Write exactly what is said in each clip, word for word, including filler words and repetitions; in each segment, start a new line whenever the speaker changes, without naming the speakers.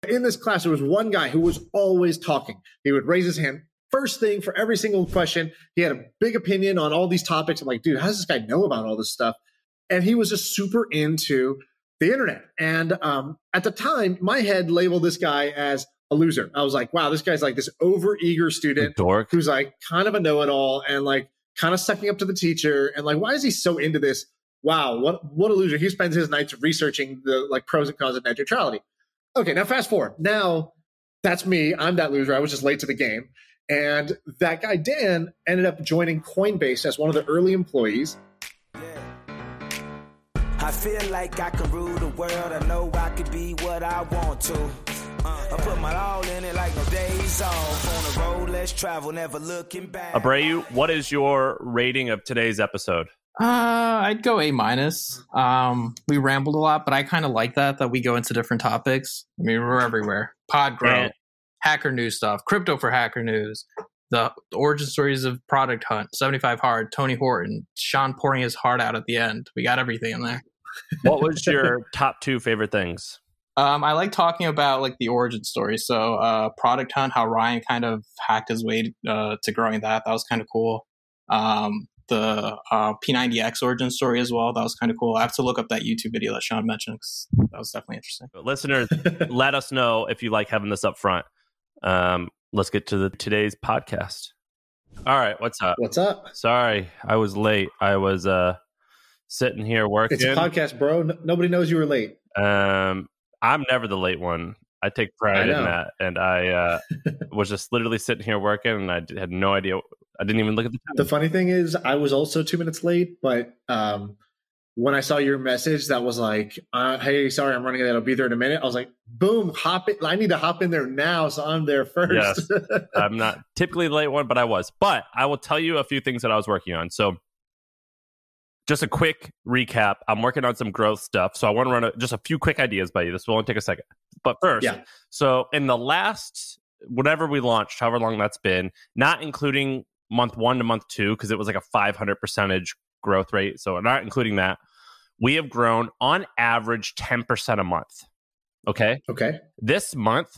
In this class, there was one guy who was always talking. He would raise his hand first thing for every single question. He had a big opinion on all these topics. I'm like, dude, how does this guy know about all this stuff? And he was just super into the internet. And um, at the time, my head labeled this guy as a loser. I was like, wow, this guy's like this over-eager student
dork
who's like kind of a know-it-all and like kind of sucking up to the teacher. And like, why is he so into this? Wow, what what a loser. He spends his nights researching the like pros and cons of net neutrality. Okay, now fast forward. Now that's me. I'm that loser. I was just late to the game. And that guy, Dan, ended up joining Coinbase as one of the early employees.
I feel like I can rule the world. I know I can be what I want to. Uh, I put my all in it like no days off. On the road, let's travel, never looking back.
Abreu, what is your rating of today's episode?
Uh, I'd go A minus. Um, we rambled a lot, but I kind of like that, that we go into different topics. I mean, we're everywhere. Pod Grow,
And-
Hacker News stuff, Crypto for Hacker News, the, the origin stories of Product Hunt, seventy-five Hard, Tony Horton, Sean pouring his heart out at the end. We got everything in there.
What was your top two favorite things?
Um, I like talking about like the origin story. So, uh, Product Hunt, how Ryan kind of hacked his way uh, to growing that. That was kind of cool. Um, the uh, P ninety X origin story as well. That was kind of cool. I have to look up that YouTube video that Sean mentioned because that was definitely interesting.
Listeners, let us know if you like having this up front. Um, let's get to the today's podcast. All right, what's up?
What's up?
Sorry, I was late. I was uh, sitting here working.
It's a podcast, bro. No, nobody knows you were late.
Um, I'm never the late one. I take pride
I
in
know.
that. And I uh, was just literally sitting here working, and I had no idea. I didn't even look at the time.
The funny thing is, I was also two minutes late, but um, when I saw your message that was like, uh, hey, sorry, I'm running late. I'll be there in a minute. I was like, boom, hop it. I need to hop in there now, so I'm there first.
Yes. I'm not typically the late one, but I was. But I will tell you a few things that I was working on. So just a quick recap. I'm working on some growth stuff. So I want to run a, just a few quick ideas by you. This will only take a second. But first,
Yeah.
so in the last, whatever we launched, however long that's been, not including month one to month two, because it was like a five hundred percentage growth rate. So not including that, we have grown on average ten percent a month. Okay.
Okay.
This month,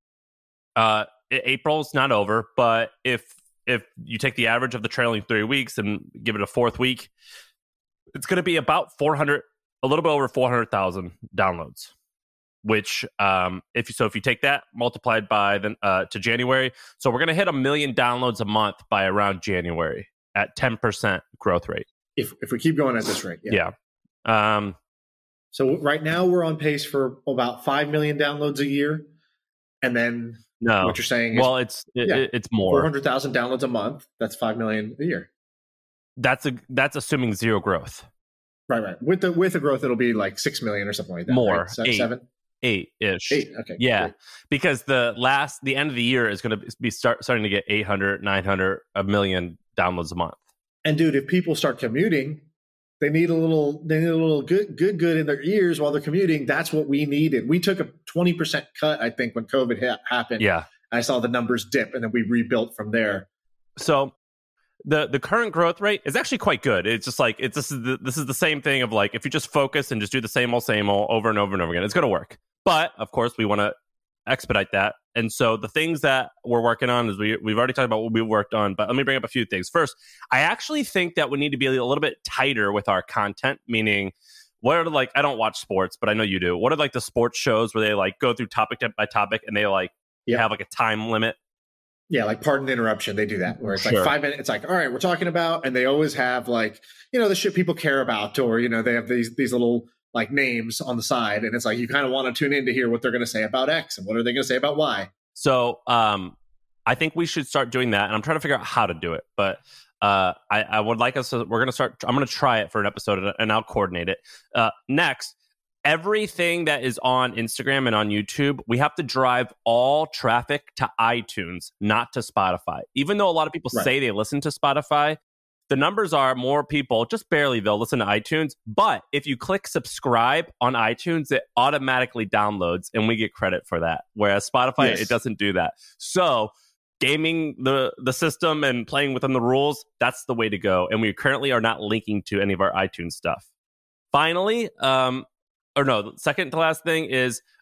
uh, April's not over, but if if you take the average of the trailing three weeks and give it a fourth week, it's going to be about four hundred, a little bit over four hundred thousand downloads. Which, um, if you, so if you take that multiplied by the uh, to January, so we're going to hit a million downloads a month by around January at ten percent growth rate.
If if we keep going at this rate, yeah.
Yeah. Um,
So right now we're on pace for about five million downloads a year, and then
no,
what you're saying is
well, it's it,
yeah,
it- it's
four
more.
hundred thousand downloads a month. That's five million a year.
That's a that's assuming zero growth.
Right, right. With the with the growth, it'll be like six million or something like that.
More.
right? Se-
Eight.
seven,
Eight ish.
eight. Okay,
Yeah,
great.
because the last the end of the year is going to be start starting to get eight hundred, nine hundred, a million downloads a month.
And dude, if people start commuting, they need a little. They need a little good, good, good in their ears while they're commuting. That's what we needed. We took a twenty percent cut, I think, when COVID hit, happened.
Yeah.
I saw the numbers dip, and then we rebuilt from there.
So the the current growth rate is actually quite good. It's just like it's this is the, this is the same thing of like if you just focus and just do the same old same old over and over and over again, it's going to work. But of course, we want to expedite that. And so the things that we're working on is we we've already talked about what we worked on. But let me bring up a few things. First, I actually think that we need to be a little bit tighter with our content. Meaning, what are like I don't watch sports, but I know you do. What are like the sports shows where they like go through topic by topic and they like
Yeah.
have like a time limit?
Yeah, like pardon the interruption. They do that where it's
Sure.
like five minutes. It's like, all right, we're talking about, and they always have like, you know, the shit people care about, or, you know, they have these, these little like names on the side. And it's like, you kind of want to tune in to hear what they're going to say about X and what are they going to say about Y.
So um, I think we should start doing that. And I'm trying to figure out how to do it. But uh, I, I would like us to, we're going to start, I'm going to try it for an episode and I'll coordinate it. Uh, next, everything that is on Instagram and on YouTube, we have to drive all traffic to iTunes, not to Spotify. Even though a lot of people
Right.
say they listen to Spotify, the numbers are more people, just barely, they'll listen to iTunes. But if you click subscribe on iTunes, it automatically downloads and we get credit for that. Whereas Spotify,
Yes.
it doesn't do that. So gaming the, the system and playing within the rules, that's the way to go. And we currently are not linking to any of our iTunes stuff. Finally, um, or no, the second to last thing is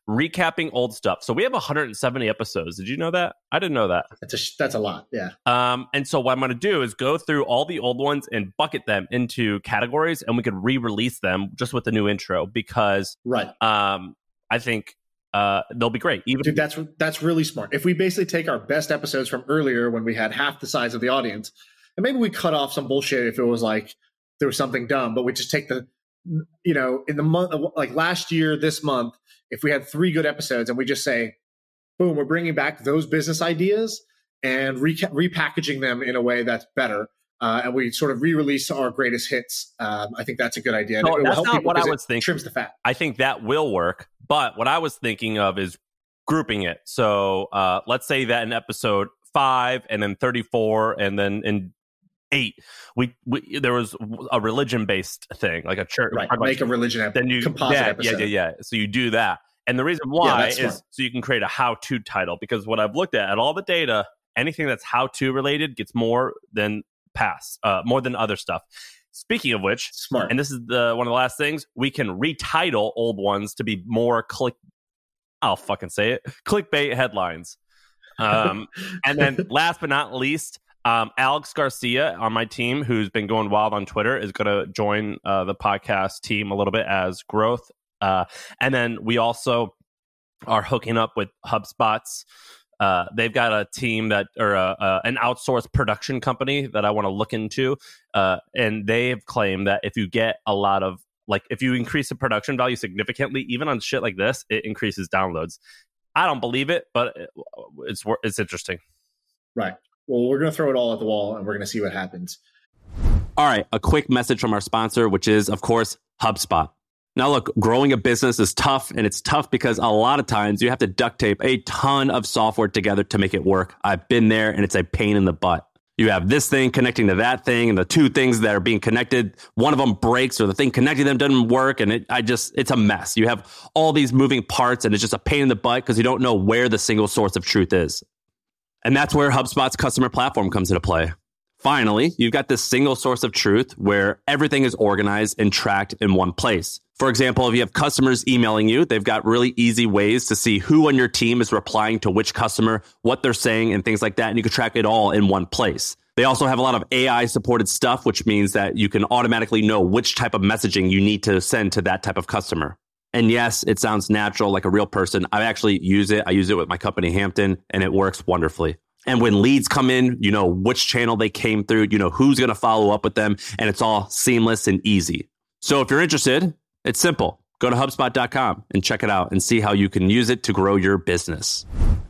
recapping old stuff. So we have one hundred seventy episodes. Did you know that? I didn't know that.
That's a, that's a lot. Yeah.
Um, and so what I'm going to do is go through all the old ones and bucket them into categories, and we could re-release them just with the new intro because
right.
um, I think uh, they'll be great. Even
Dude, that's that's really smart. If we basically take our best episodes from earlier when we had half the size of the audience, and maybe we cut off some bullshit if it was like there was something dumb, but we just take the, you know, in the month, like last year, this month, if we had three good episodes and we just say, boom, we're bringing back those business ideas and re- repackaging them in a way that's better. Uh, and we sort of re-release our greatest hits. Um, I think that's a good idea.
No,
it will
that's
help
not
people
what I
'cause
was
it
thinking.
Trims the fat.
I think that will work. But what I was thinking of is grouping it. So uh, let's say that in episode five and then thirty-four and then in eight, we, we there was a religion-based thing, like a church.
Right, make a religion ep-
then you,
composite
yeah,
episode.
Yeah, yeah, yeah. So you do that. And the reason why yeah, is so you can create a how-to title, because what I've looked at, at all the data, anything that's how-to related gets more than pass, uh, more than other stuff. Speaking of which,
smart.
And this is the one of the last things, we can retitle old ones to be more click. I'll fucking say it, clickbait headlines. Um, and then last but not least, um, Alex Garcia on my team, who's been going wild on Twitter, is going to join uh, the podcast team a little bit as growth. Uh, and then we also are hooking up with HubSpot's. Uh, they've got a team that, or a, uh, an outsourced production company that I want to look into. Uh, and they've claimed that if you get a lot of, like, if you increase the production value significantly, even on shit like this, it increases downloads. I don't believe it, but it's it's interesting.
Right. Well, we're going to throw it all at the wall and we're going to see what happens.
All right. A quick message from our sponsor, which is, of course, HubSpot. Now, look, growing a business is tough, and it's tough because a lot of times you have to duct tape a ton of software together to make it work. I've been there, and it's a pain in the butt. You have this thing connecting to that thing, and the two things that are being connected, one of them breaks, or the thing connecting them doesn't work, and it, I just, it's a mess. You have all these moving parts, and it's just a pain in the butt because you don't know where the single source of truth is. And that's where HubSpot's customer platform comes into play. Finally, you've got this single source of truth where everything is organized and tracked in one place. For example, if you have customers emailing you, they've got really easy ways to see who on your team is replying to which customer, what they're saying, and things like that. And you can track it all in one place. They also have a lot of A I supported stuff, which means that you can automatically know which type of messaging you need to send to that type of customer. And yes, it sounds natural, like a real person. I actually use it. I use it with my company, Hampton, and it works wonderfully. And when leads come in, you know which channel they came through, you know who's going to follow up with them, and it's all seamless and easy. So if you're interested, it's simple. Go to HubSpot dot com and check it out and see how you can use it to grow your business.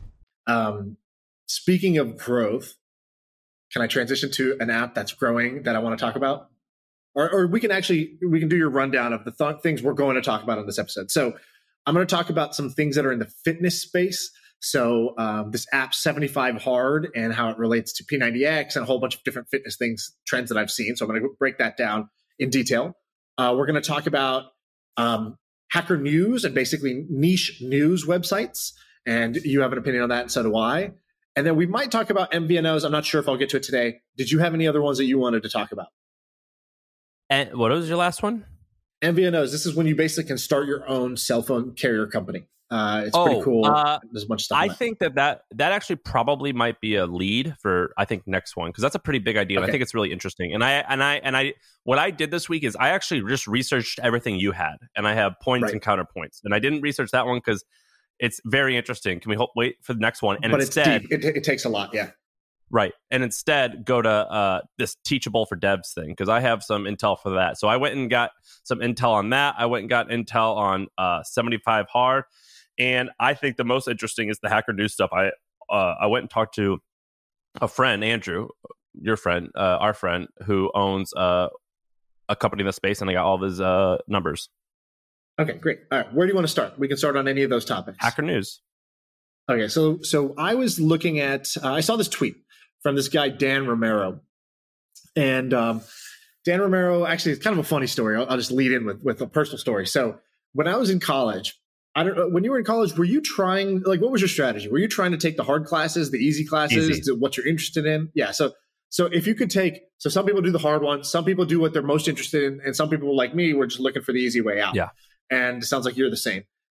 Um, speaking of growth, can I transition to an app that's growing that I want to talk about? Or, or we can actually, we can do your rundown of the th- things we're going to talk about in this episode. So I'm going to talk about some things that are in the fitness space. So um, this app seventy-five hard and how it relates to P ninety X and a whole bunch of different fitness things, trends that I've seen. So I'm going to break that down in detail. Uh, we're going to talk about um, Hacker News and basically niche news websites. And you have an opinion on that, and so do I. And then we might talk about M V N Os. I'm not sure if I'll get to it today. Did you have any other ones that you wanted to talk about?
And what was your last one?
M V N Os. This is when you basically can start your own cell phone carrier company. Uh, it's
oh,
pretty cool.
Uh,
There's a bunch of stuff.
I
that.
think that, that that actually probably might be a lead for I think next one, because that's a pretty big idea. And
okay.
I think it's really interesting. And I and I and I what I did this week is I actually just researched everything you had, and I have points right. and counterpoints. And I didn't research that one because it's very interesting. Can we hold, wait for the next one? And
but
instead,
it's deep. It, it takes a lot. Yeah.
Right. And instead go to uh, this Teachable for Devs thing, because I have some intel for that. So I went and got some intel on that. I went and got intel on uh, seventy-five hard. And I think the most interesting is the Hacker News stuff. I uh, I went and talked to a friend, Andrew, your friend, uh, our friend, who owns uh, a company in the space, and I got all of his uh, numbers.
Okay, great. All right, where do you want to start? We can start on any of those topics.
Hacker News.
Okay, so so I was looking at, uh, I saw this tweet from this guy, Dan Romero. And um, Dan Romero, actually, it's kind of a funny story. I'll, I'll just lead in with, with a personal story. So when I was in college, I don't know, when you were in college, were you trying, like, what was your strategy? Were you trying to take the hard classes, the easy classes,
easy.
what you're interested in? Yeah. So, so if you could take, so some people do the hard ones, some people do what they're most interested in, and some people like me were just looking for the easy way out.
Yeah.
And it sounds like you're the same.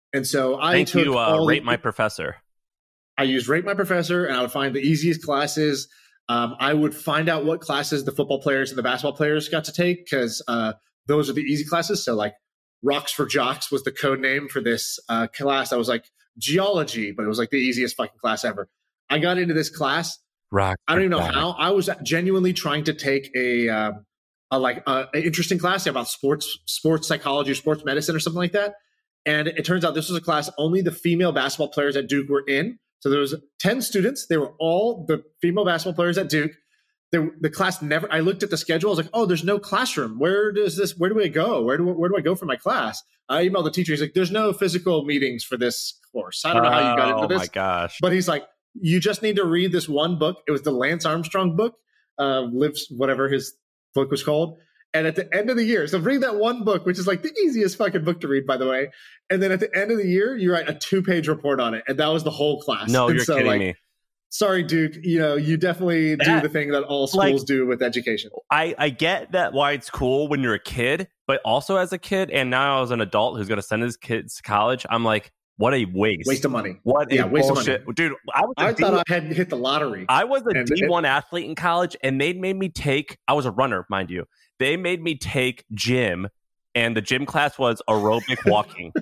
And so I
Thank
took
you, uh,
all
Rate
the,
My Professor.
I used Rate My Professor, and I would find the easiest classes. Um, I would find out what classes the football players and the basketball players got to take, because uh, those are the easy classes. So like Rocks for Jocks was the code name for this uh, class. I was like geology, but it was like the easiest fucking class ever. I got into this class.
Rock.
I don't even know how. I was genuinely trying to take a, uh, a like uh, an interesting class about sports, sports psychology, or sports medicine, or something like that. And it turns out this was a class only the female basketball players at Duke were in. So there was ten students. They were all the female basketball players at Duke. The, the class never, I looked at the schedule. I was like, oh, there's no classroom. Where does this, where do I go? Where do, where do I go for my class? I emailed the teacher. He's like, there's no physical meetings for this course. I don't know how you got into this.
Oh my gosh.
But he's like, you just need to read this one book. It was the Lance Armstrong book, uh, Lives, whatever his book was called. And at the end of the year, so read that one book, which is like the easiest fucking book to read, by the way. And then at the end of the year, you write a two-page report on it. And that was the whole class.
No,
and
you're
so,
kidding
like,
me.
Sorry, Duke. You know, you definitely
That,
do the thing that all schools
like,
do with education.
I, I get that why it's cool when you're a kid, but also as a kid, and now as an adult who's going to send his kids to college, I'm like, what a waste.
Waste of money.
What
yeah,
a
waste
bullshit.
of money.
Dude, I, was
I
a
thought
D-
I had hit the lottery.
I was a
and
D one
it,
athlete in college, and they made me take, I was a runner, mind you. They made me take gym, and the gym class was aerobic walking.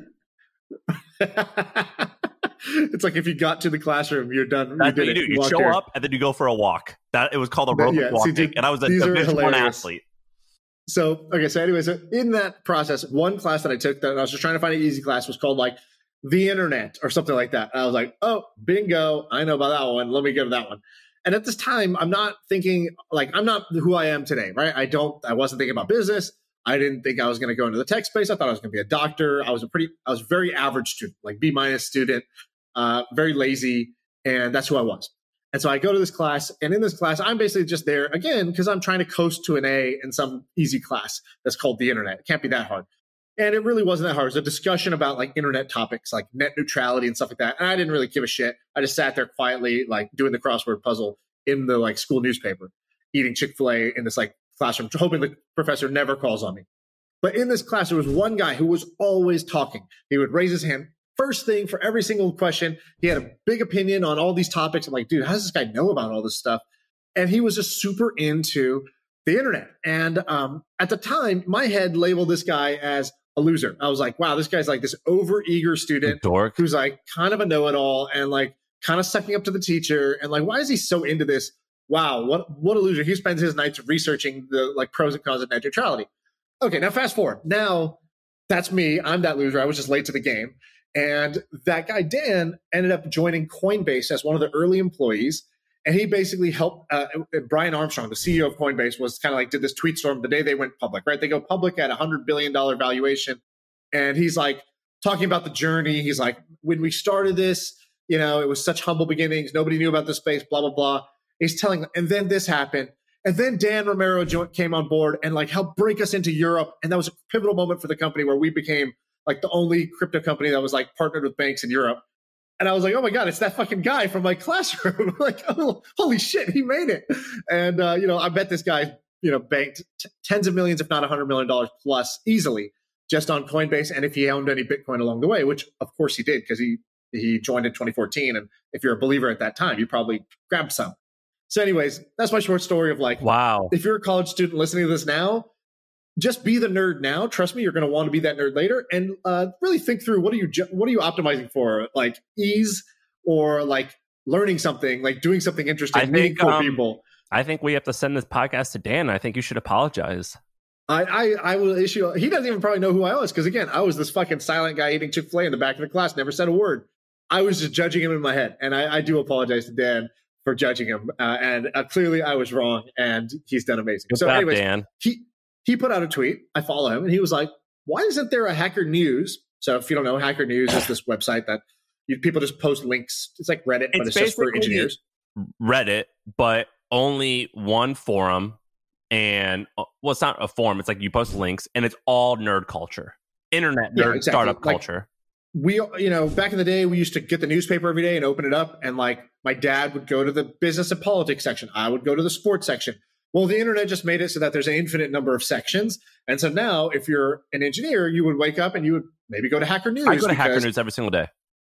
It's like if you got to the classroom, you're done.
That's
you
what you
did
do.
it.
You
walked
show
there.
up, and then you go for a walk. That It was called aerobic
Yeah, see,
walking,
dude,
and I was a
these are
Division one
hilarious.
athlete.
So, okay, so anyway, so in that process, one class that I took that I was just trying to find an easy class was called like the internet or something like that. And I was like, oh, bingo, I know about that one. Let me go to that one. And at this time, I'm not thinking like I'm not who I am today, right? I don't, I wasn't thinking about business. I didn't think I was going to go into the tech space. I thought I was going to be a doctor. I was a pretty, I was a very average student, like B minus student, uh, very lazy. And that's who I was. And so I go to this class, and in this class, I'm basically just there again because I'm trying to coast to an A in some easy class that's called the internet. It can't be that hard. And it really wasn't that hard. It was a discussion about like internet topics, like net neutrality and stuff like that. And I didn't really give a shit. I just sat there quietly, like doing the crossword puzzle in the like school newspaper, eating Chick-fil-A in this like classroom, hoping the professor never calls on me. But in this class, there was one guy who was always talking. He would raise his hand. First thing for every single question, he had a big opinion on all these topics. I'm like, dude, how does this guy know about all this stuff? And he was just super into the internet. And um, at the time, my head labeled this guy as a loser. I was like, wow, this guy's like this over-eager student
Dork.
who's like kind of a know-it-all and like kind of sucking up to the teacher. And like, why is he so into this? Wow, what what a loser. He spends his nights researching the like pros and cons of net neutrality. Okay, now fast forward. Now that's me. I'm that loser. I was just late to the game. And that guy, Dan, ended up joining Coinbase as one of the early employees. And he basically helped uh, Brian Armstrong, the C E O of Coinbase, was kind of like did this tweet storm the day they went public, right? They go public at a one hundred billion dollars valuation. And he's like talking about the journey. He's like, when we started this, you know, it was such humble beginnings. Nobody knew about the space, blah, blah, blah. He's telling, and then this happened. And then Dan Romero came on board and like helped break us into Europe. And that was a pivotal moment for the company where we became like the only crypto company that was like partnered with banks in Europe. And I was like, oh my God, it's that fucking guy from my classroom. Like, oh, holy shit, he made it. And, uh, you know, I bet this guy, you know, banked t- tens of millions, if not a hundred million dollars plus easily just on Coinbase. And if he owned any Bitcoin along the way, which of course he did, because he, he joined in twenty fourteen. And if you're a believer at that time, you probably grabbed some. So anyways, that's my short story of like,
wow.
If you're a college student listening to this now, just be the nerd now. Trust me, you're going to want to be that nerd later, and uh, really think through what are you what are you optimizing for? Like ease or like learning something, like doing something interesting,
I
meeting
think,
cool
um,
people.
I think we have to send this podcast to Dan. I think you should apologize.
I, I I will issue. He doesn't even probably know who I was because again, I was this fucking silent guy eating Chick-fil-A in the back of the class, never said a word. I was just judging him in my head, and I, I do apologize to Dan for judging him. Uh, and uh, clearly, I was wrong, and he's done amazing.
Good
so,
job,
anyways,
Dan.
he. He put out a tweet. I follow him, and he was like, why isn't there a Hacker News? So if you don't know, Hacker News is this website that you, people just post links. It's like Reddit, but
It's
it's just for
basically
engineers.
Reddit, but only one forum. And, uh, well, it's not a forum. It's like you post links, and it's all nerd culture. Internet nerd
Yeah, exactly.
startup
Like,
culture.
We, you know, back in the day, we used to get the newspaper every day and open it up. And like my dad would go to the business and politics section. I would go to the sports section. Well, the internet just made it so that there's an infinite number of sections. And so now if you're an engineer, you would wake up and you would maybe go to Hacker News.
I go to Hacker News every single day.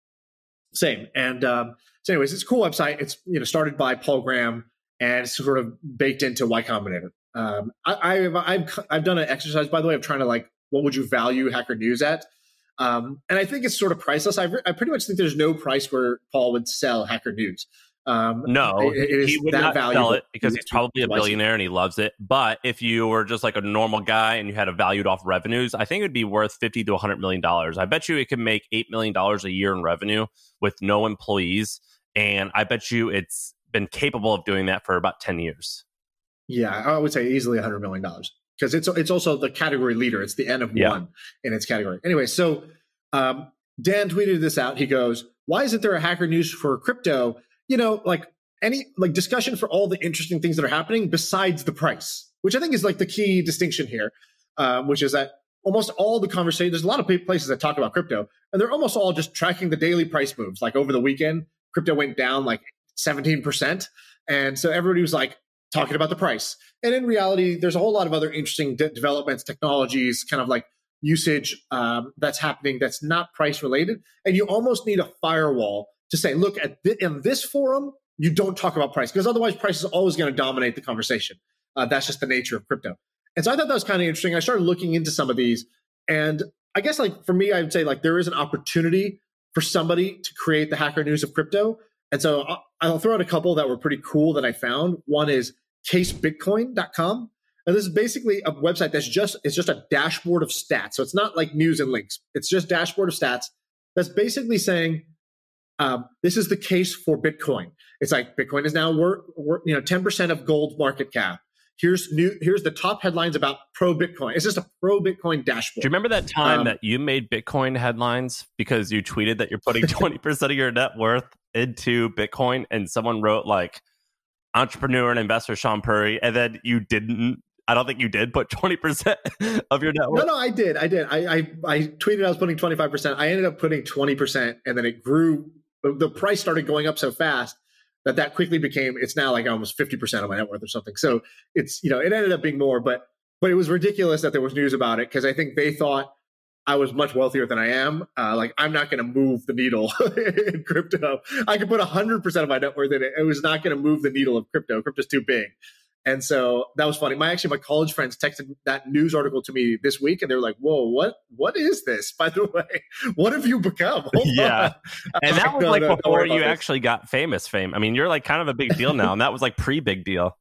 Same. And um, so anyways, it's a cool website. It's, you know, started by Paul Graham and it's sort of baked into Y Combinator. Um, I, I've, I've, I've done an exercise, by the way, of trying to like, what would you value Hacker News at? Um, and I think it's sort of priceless. I, I pretty much think there's no price where Paul would sell Hacker News. Um,
no,
it, it is
he would
that
not
valuable
sell it because he's probably a billionaire and he loves it. But if you were just like a normal guy and you had a valued off revenues, I think it would be worth fifty to one hundred million dollars. I bet you it could make eight million dollars a year in revenue with no employees. And I bet you it's been capable of doing that for about ten years.
Yeah, I would say easily one hundred million dollars because it's it's also the category leader. It's the N of
yeah.
one in its category. Anyway, so um, Dan tweeted this out. He goes, why isn't there a Hacker News for crypto? You know, like any like discussion for all the interesting things that are happening besides the price, which I think is like the key distinction here, uh, which is that almost all the conversation, there's a lot of places that talk about crypto, and they're almost all just tracking the daily price moves. Like over the weekend, crypto went down like seventeen percent. And so everybody was like talking about the price. And in reality, there's a whole lot of other interesting de- developments, technologies, kind of like usage um, that's happening that's not price related. And you almost need a firewall to say, look, at th- in this forum, you don't talk about price because otherwise price is always going to dominate the conversation. Uh, that's just the nature of crypto. And so I thought that was kind of interesting. I started looking into some of these. And I guess like for me, I would say like there is an opportunity for somebody to create the Hacker News of crypto. And so I'll, I'll throw out a couple that were pretty cool that I found. One is case bitcoin dot com. And this is basically a website that's just, it's just a dashboard of stats. So it's not like news and links. It's just dashboard of stats that's basically saying, um, this is the case for Bitcoin. It's like Bitcoin is now worth, you know, ten percent of gold market cap. Here's new. Here's the top headlines about pro Bitcoin. It's just a pro Bitcoin dashboard.
Do you remember that time
um,
that you made Bitcoin headlines because you tweeted that you're putting twenty percent of your net worth into Bitcoin, and someone wrote like entrepreneur and investor Sean Purry, and then you didn't? I don't think you did put twenty percent of your net worth.
No, no, I did. I did. I, I, I tweeted I was putting twenty-five percent. I ended up putting twenty percent, and then it grew. The price started going up so fast that that quickly became, it's now like almost fifty percent of my net worth or something. So it's, you know, it ended up being more, but, but it was ridiculous that there was news about it because I think they thought I was much wealthier than I am. Uh, like I'm not going to move the needle in crypto. I could put one hundred percent of my net worth in it. It was not going to move the needle of crypto. Crypto's too big. And so that was funny. My actually, my college friends texted that news article to me this week, and they were like, "Whoa, what? What is this? By the way, what have you become?" Hold
yeah,
on.
And that was
no,
like
no,
before you
this.
actually got famous fame. I mean, you're like kind of a big deal now, and that was like pre-big deal.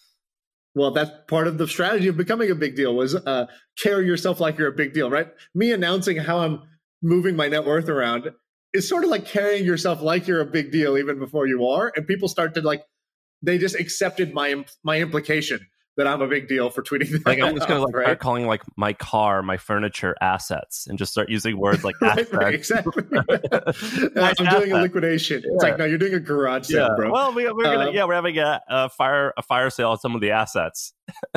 Well, that's part of the strategy of becoming a big deal was uh, carry yourself like you're a big deal, right? Me announcing how I'm moving my net worth around is sort of like carrying yourself like you're a big deal even before you are, and people start to like. They just accepted my my implication that I'm a big deal for tweeting that.
Like I'm just gonna like
right?
start calling like my car, my furniture assets, and just start using words like
right,
assets.
right, exactly.
Nice
I'm
asset.
doing a liquidation.
Yeah.
It's like no, you're doing a garage sale,
Yeah.
bro.
Well, we, we're gonna
Um,
yeah, we're having a, a fire a fire sale on some of the assets,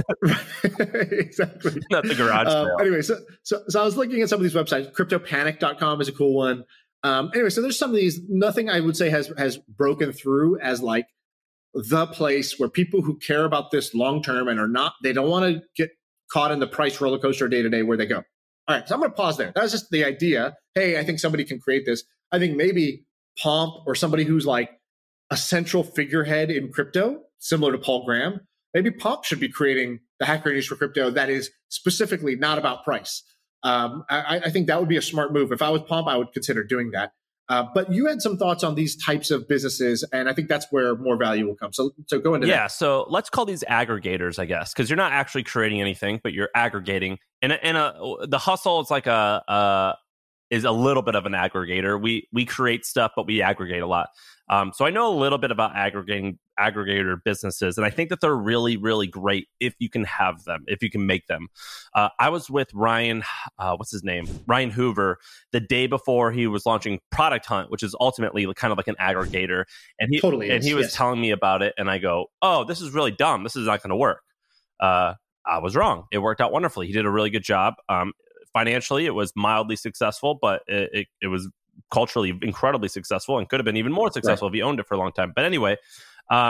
exactly.
not the garage
Um,
sale.
anyway, so, so so I was looking at some of these websites. crypto panic dot com is a cool one. Um, anyway, so there's some of these. Nothing I would say has has broken through as like the place where people who care about this long term and are not, they don't want to get caught in the price roller coaster day to day where they go. All right, so I'm going to pause there. That was just the idea. Hey, I think somebody can create this. I think maybe Pomp or somebody who's like a central figurehead in crypto, similar to Paul Graham, maybe Pomp should be creating the Hacker News for crypto that is specifically not about price. Um, I, I think that would be a smart move. If I was Pomp, I would consider doing that. Uh, but you had some thoughts on these types of businesses, and I think that's where more value will come. So, so go into
yeah,
that.
so let's call these aggregators, I guess, because you're not actually creating anything, but you're aggregating. And and a, the hustle is like a, a is a little bit of an aggregator. We we create stuff, but we aggregate a lot. Um, so I know a little bit about aggregating aggregator businesses, and I think that they're really, really great if you can have them, if you can make them. Uh, I was with Ryan, uh, what's his name? Ryan Hoover, the day before he was launching Product Hunt, which is ultimately kind of like an aggregator. And he
Totally
and
is,
he was
yes.
telling me about it, and I go, "Oh, this is really dumb. This is not going to work." Uh, I was wrong. It worked out wonderfully. He did a really good job. Um, financially, it was mildly successful, but it, it, it was culturally incredibly successful and could have been even more successful right. if he owned it for a long time. But anyway, um,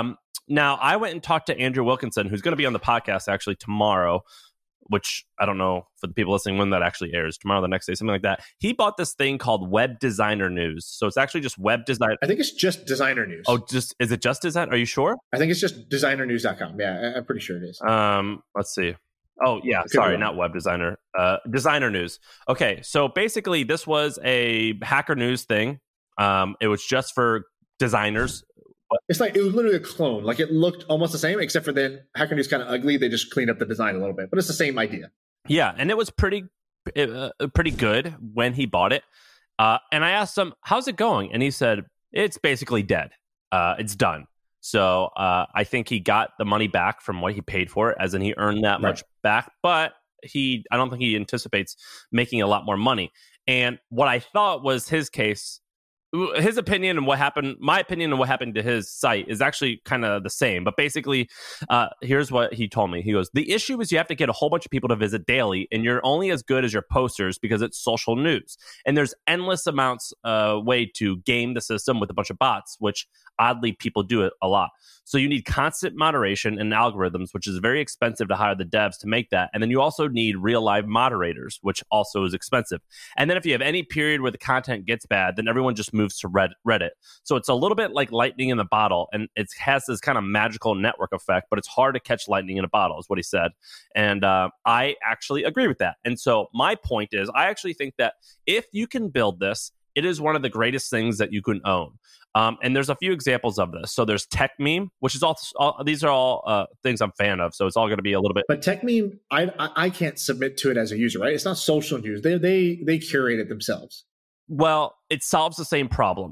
Now, I went and talked to Andrew Wilkinson, who's going to be on the podcast actually tomorrow, which I don't know for the people listening when that actually airs, tomorrow, the next day, something like that. He bought this thing called Web Designer News. So it's actually just web design.
I think it's just Designer News.
Oh, just is it just design? Are you sure?
I think it's just designer news dot com. Yeah, I'm pretty sure it is.
Um, let's see. Oh, yeah. Sorry, not Web Designer. Uh, Designer News. Okay, so basically this was a Hacker News thing. Um, it was just for designers.
It's like, it was literally a clone. Like, it looked almost the same, except for then Hacker News kind of ugly. They just cleaned up the design a little bit, but it's the same idea.
Yeah, and it was pretty uh, pretty good when he bought it. Uh, and I asked him, how's it going? And he said, it's basically dead. Uh, it's done. So uh, I think he got the money back from what he paid for it, as in he earned that
Right.
much back. But he, I don't think he anticipates making a lot more money. And what I thought was his case, his opinion and what happened, my opinion and what happened to his site is actually kind of the same. But basically, uh, here's what he told me. He goes, the issue is you have to get a whole bunch of people to visit daily, and you're only as good as your posters because it's social news. And there's endless amounts uh, way to game the system with a bunch of bots, which oddly people do it a lot. So you need constant moderation and algorithms, which is very expensive to hire the devs to make that. And then you also need real live moderators, which also is expensive. And then if you have any period where the content gets bad, then everyone just moves to Reddit. So it's a little bit like lightning in the bottle, and it has this kind of magical network effect, but it's hard to catch lightning in a bottle, is what he said. And uh, I actually agree with that. And so my point is, I actually think that if you can build this, it is one of the greatest things that you can own. Um, and there's a few examples of this. So there's TechMeme, which is all, all these are all uh, things I'm a fan of. So it's all going to be a little bit.
But TechMeme, I, I I can't submit to it as a user, right? It's not social news. They they they curate it themselves.
Well, it solves the same problem.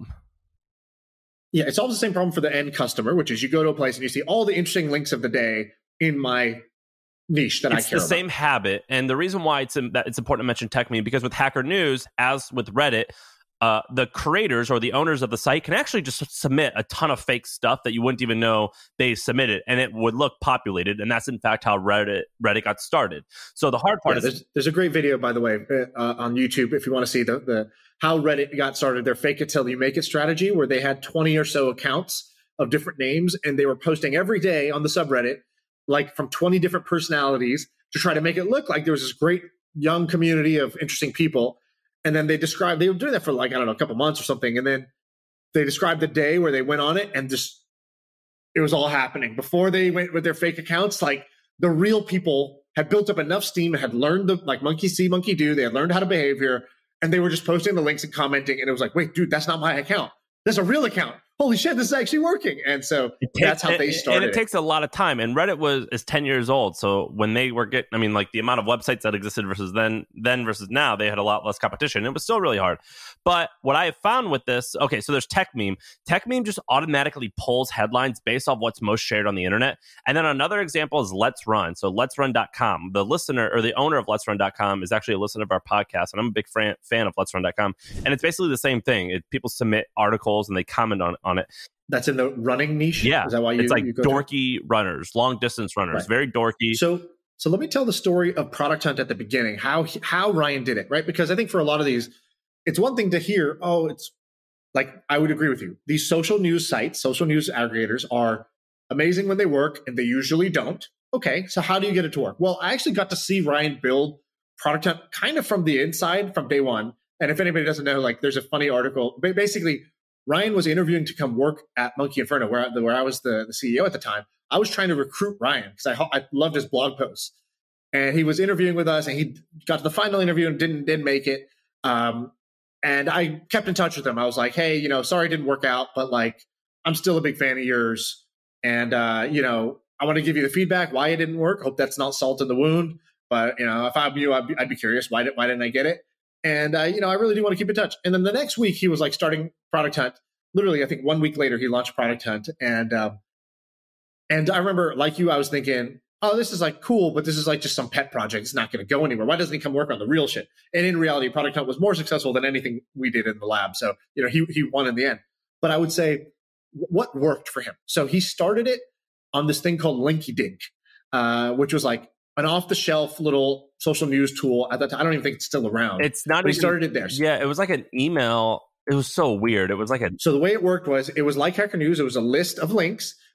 Yeah, it solves the same problem for the end customer, which is you go to a place and you see all the interesting links of the day in my niche that
it's
I care about.
It's the same habit. And the reason why it's that it's important to mention TechMeme, because with Hacker News, as with Reddit, Uh, the creators or the owners of the site can actually just submit a ton of fake stuff that you wouldn't even know they submitted, and it would look populated. And that's in fact how Reddit Reddit got started. So the hard part
yeah,
is
there's, there's a great video, by the way, uh, on YouTube if you want to see the, the how Reddit got started. Their fake it till you make it strategy, where they had twenty or so accounts of different names, and they were posting every day on the subreddit, like from twenty different personalities, to try to make it look like there was this great young community of interesting people. And then they described, they were doing that for like, I don't know, a couple months or something. And then they described the day where they went on it, and just, it was all happening. Before they went with their fake accounts, like the real people had built up enough steam and had learned the, like monkey see, monkey do. They had learned how to behave here, and they were just posting the links and commenting. And it was like, wait, dude, that's not my account. That's a real account. Holy shit, this is actually working. And so
takes,
that's how they started.
And it, it takes a lot of time. And Reddit was is ten years old. So when they were getting, I mean, like the amount of websites that existed versus then, then versus now, they had a lot less competition. It was still really hard. But what I have found with this, okay, so there's TechMeme. TechMeme just automatically pulls headlines based off what's most shared on the internet. And then another example is Let's Run. So let's run dot com. The listener or the owner of let's run dot com is actually a listener of our podcast. And I'm a big fan, fan of let's run dot com. And it's basically the same thing. It, people submit articles and they comment on, on it.
That's in the running niche?
Yeah.
Is that why you,
it's like
you go
dorky through? runners, long distance runners,
Right.
very dorky.
So so let me tell the story of Product Hunt at the beginning, how how Ryan did it, right? Because I think for a lot of these, it's one thing to hear, oh, it's like, I would agree with you. These social news sites, social news aggregators are amazing when they work, and they usually don't. Okay, so how do you get it to work? Well, I actually got to see Ryan build Product Hunt kind of from the inside from day one. And if anybody doesn't know, like there's a funny article. Basically, Ryan was interviewing to come work at Monkey Inferno, where I, where I was the, the C E O at the time. I was trying to recruit Ryan because I, I loved his blog posts. And he was interviewing with us, and he got to the final interview and didn't, didn't make it. Um, and I kept in touch with him. I was like, hey, you know, sorry it didn't work out, but like, I'm still a big fan of yours. And, uh, you know, I want to give you the feedback, why it didn't work. Hope that's not salt in the wound. But, you know, if I'm you, I'd be, I'd be curious. Why, did, why didn't I get it? And, uh, you know, I really do want to keep in touch. And then the next week, he was like starting Product Hunt. Literally, I think one week later, he launched Product Hunt. And um, and I remember, like you, I was thinking, oh, this is like cool, but this is like just some pet project. It's not going to go anywhere. Why doesn't he come work on the real shit? And in reality, Product Hunt was more successful than anything we did in the lab. So, you know, he he won in the end. But I would say, what worked for him? So he started it on this thing called Linky Dink, uh, which was like an off-the-shelf little social news tool at that time. I don't even think it's still around.
It's not.
But
even,
he started it there.
Yeah, it was like an email. It was so weird. It was like a.
So the way it worked was, it was like Hacker News. It was a list of links,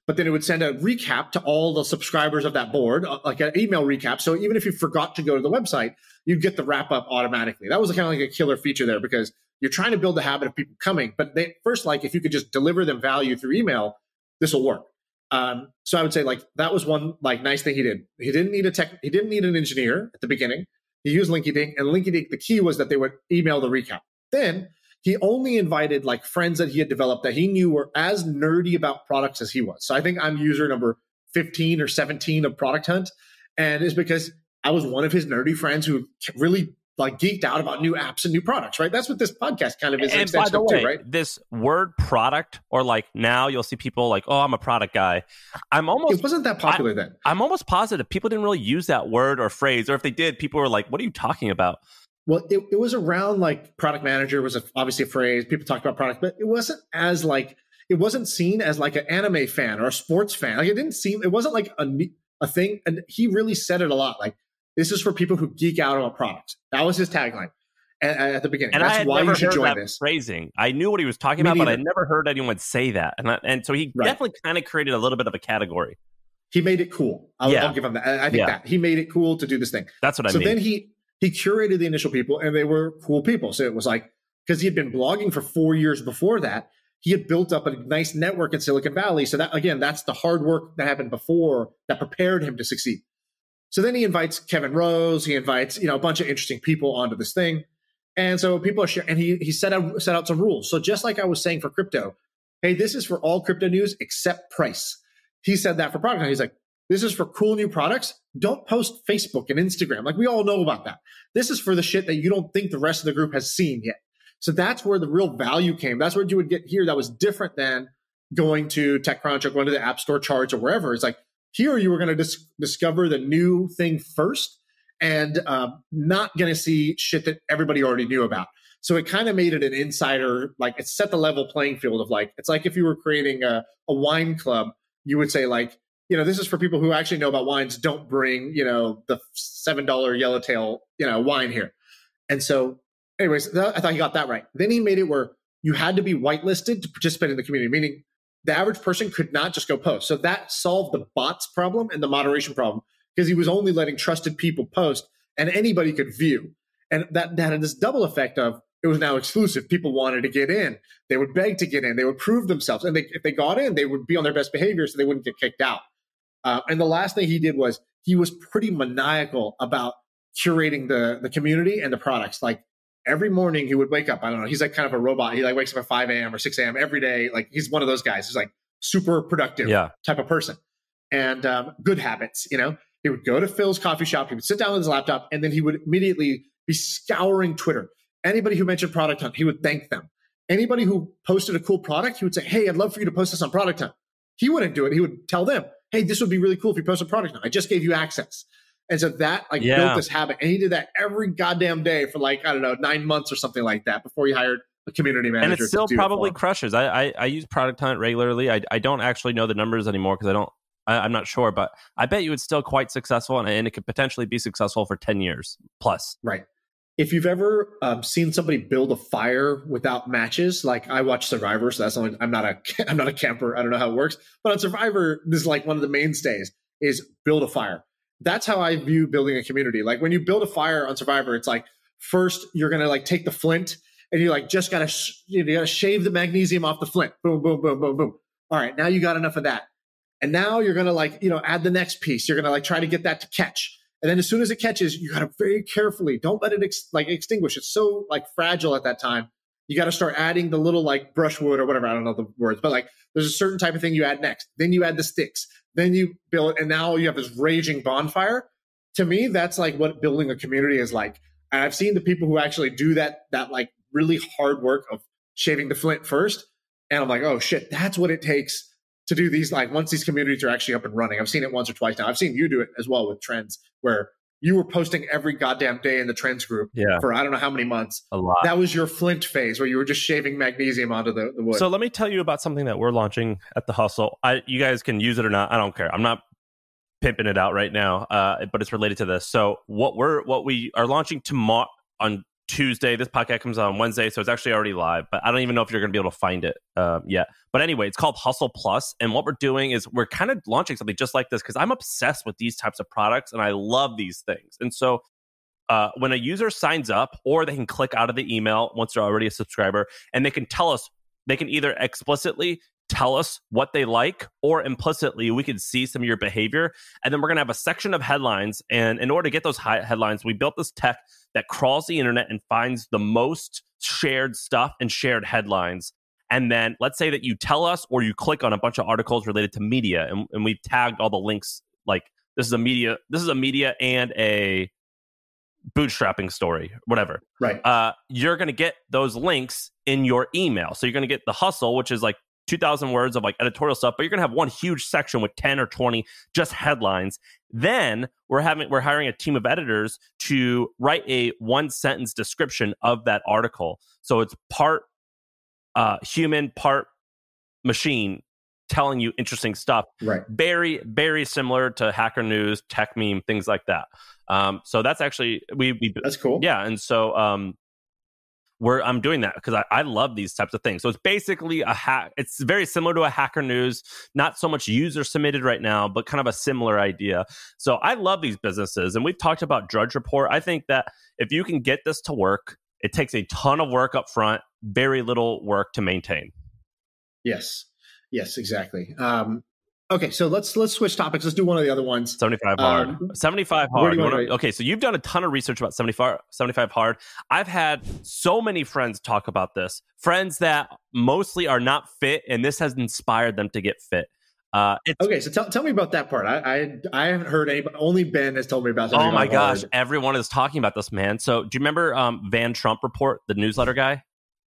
but then it would send a recap to all the subscribers of that board, like an email recap. So even if you forgot to go to the website, you'd get the wrap up automatically. That was kind of like a killer feature there because you're trying to build the habit of people coming. But they, first, like if you could just deliver them value through email, this will work. Um, so I would say like that was one like nice thing he did. He didn't need a tech. He didn't need an engineer at the beginning. He used LinkedIn, and LinkedIn. The key was that they would email the recap. Then he only invited like friends that he had developed that he knew were as nerdy about products as he was. So I think I'm user number fifteen or seventeen of Product Hunt. And it's because I was one of his nerdy friends who really like geeked out about new apps and new products, right? That's what this podcast kind of is an
And by
extension
the
of
way,
too, right?
this word product, or like now you'll see people like, oh, I'm a product guy. I'm almost
It wasn't that popular then.
I'm almost positive people didn't really use that word or phrase, or if they did, people were like, what are you talking about?
Well, it, it was around like product manager was a, obviously a phrase. People talked about product, but it wasn't as like, it wasn't seen as like an anime fan or a sports fan. Like it didn't seem, it wasn't like a, a thing. And he really said it a lot. Like, this is for people who geek out about products. That was his tagline at, at the beginning.
And
That's
I had
why
never
you should
heard
join
that
this.
phrasing. I knew what he was talking
Me
about, but I
neither.
never heard anyone say that. And I, and so he
Right.
definitely kind of created a little bit of a category.
He made it cool. I'll,
Yeah.
I'll give him that. I, I think
Yeah.
that he made it cool to do this thing.
That's what I
so
mean.
then he he curated the initial people, and they were cool people. So it was like, because he had been blogging for four years before that, he had built up a nice network in Silicon Valley. So that, again, that's the hard work that happened before that prepared him to succeed. So then he invites Kevin Rose. He invites, you know, a bunch of interesting people onto this thing. And so people are sharing, and he, he set out, set out some rules. So just like I was saying for crypto, hey, this is for all crypto news except price. He said that for product. He's like, this is for cool new products. Don't post Facebook and Instagram. Like we all know about that. This is for the shit that you don't think the rest of the group has seen yet. So that's where the real value came. That's what you would get here. That was different than going to TechCrunch or going to the App Store charts or wherever. It's like here you were going to dis- discover the new thing first and uh, not going to see shit that everybody already knew about. So it kind of made it an insider, like it set the level playing field of like, it's like if you were creating a, a wine club, you would say like, you know, this is for people who actually know about wines. Don't bring, you know, the seven dollar Yellowtail, you know, wine here. And so anyways, th- I thought he got that right. Then he made it where you had to be whitelisted to participate in the community, meaning the average person could not just go post. So that solved the bots problem and the moderation problem because he was only letting trusted people post and anybody could view. And that, that had this double effect of it was now exclusive. People wanted to get in. They would beg to get in. They would prove themselves. And they, if they got in, they would be on their best behavior so they wouldn't get kicked out. Uh, and the last thing he did was he was pretty maniacal about curating the, the community and the products. Like every morning he would wake up. I don't know. He's like kind of a robot. He like wakes up at five a.m. or six a.m. every day. Like he's one of those guys. He's like super productive
Yeah.
type of person and um, good habits. You know, he would go to Phil's coffee shop. He would sit down with his laptop and then he would immediately be scouring Twitter. Anybody who mentioned Product Hunt, he would thank them. Anybody who posted a cool product, he would say, hey, I'd love for you to post this on Product Hunt. He wouldn't do it. He would tell them, hey, this would be really cool if you post a Product Hunt. I just gave you access. And so that like
Yeah.
built this habit. And he did that every goddamn day for like, I don't know, nine months or something like that before he hired a community manager.
And it still
to do
probably
it for him.
crushes. I, I I use Product Hunt regularly. I I don't actually know the numbers anymore because I don't. I, I'm not sure, but I bet you it's still quite successful, and, and it could potentially be successful for ten years plus.
Right. If you've ever um, seen somebody build a fire without matches, like I watch Survivor, so that's only, I'm not a I'm not a camper. I don't know how it works, but on Survivor, this is like one of the mainstays is build a fire. That's how I view building a community. Like when you build a fire on Survivor, it's like first you're gonna like take the flint and you like just gotta sh- you gotta shave the magnesium off the flint. Boom, boom, boom, boom, boom. All right, now you got enough of that, and now you're gonna like you know add the next piece. You're gonna like try to get that to catch. And then as soon as it catches, you got to very carefully, don't let it ex- like extinguish. It's so like fragile at that time. You got to start adding the little like brushwood or whatever. I don't know the words, but like there's a certain type of thing you add next. Then you add the sticks. Then you build, and now you have this raging bonfire. To me, that's like what building a community is like. And I've seen the people who actually do that, that like really hard work of shaving the flint first. And I'm like, oh shit, that's what it takes to do these, like once these communities are actually up and running. I've seen it once or twice now. I've seen you do it as well with Trends, where you were posting every goddamn day in the Trends group
Yeah.
for I don't know how many months.
A lot.
That was your flint phase where you were just shaving magnesium onto the, the wood.
So let me tell you about something that we're launching at the Hustle. I, you guys can use it or not. I don't care. I'm not pimping it out right now, uh, but it's related to this. So what we're what we are launching tomorrow on Tuesday. This podcast comes out on Wednesday, so it's actually already live, but I don't even know if you're going to be able to find it uh, yet. But anyway, it's called Hustle Plus, and what we're doing is we're kind of launching something just like this because I'm obsessed with these types of products, and I love these things. And so uh, when a user signs up, or they can click out of the email once they're already a subscriber, and they can tell us, they can either explicitly tell us what they like, or implicitly we can see some of your behavior. And then we're going to have a section of headlines. And in order to get those high headlines, we built this tech that crawls the internet and finds the most shared stuff and shared headlines. And then let's say that you tell us, or you click on a bunch of articles related to media, and, and we've tagged all the links. Like this is a media, this is a media and a bootstrapping story, whatever.
Right.
Uh, you're going to get those links in your email. So you're going to get the hustle, which is like two thousand words of like editorial stuff, but you're going to have one huge section with ten or twenty just headlines. Then we're having we're hiring a team of editors to write a one sentence description of that article. So it's part uh, human, part machine, telling you interesting stuff.
Right.
Very, very similar to Hacker News, Tech Meme, things like that. Um, so that's actually we, we
that's cool.
Yeah, and so um, we're I'm doing that because I, I love these types of things. So it's basically a hack. It's very similar to a Hacker News, not so much user submitted right now, but kind of a similar idea. So I love these businesses, and we've talked about Drudge Report. I think that if you can get this to work, it takes a ton of work up front, very little work to maintain.
Yes. Yes, exactly. Um, okay, so let's let's switch topics. Let's do one of the other ones.
seventy-five hard.
Um,
seventy-five
where
hard.
do you wanna
Wanna-
rate?
okay, so you've done a ton of research about seventy-five, seventy-five hard. I've had so many friends talk about this. Friends that mostly are not fit, and this has inspired them to get fit. Uh, it's,
Okay, so tell, tell me about that part. I, I I haven't heard anybody. Only Ben has told me about.
oh my
seventy-five
gosh,
hard.
everyone is talking about this, man. So do you remember um, Van Trump Report, the newsletter guy?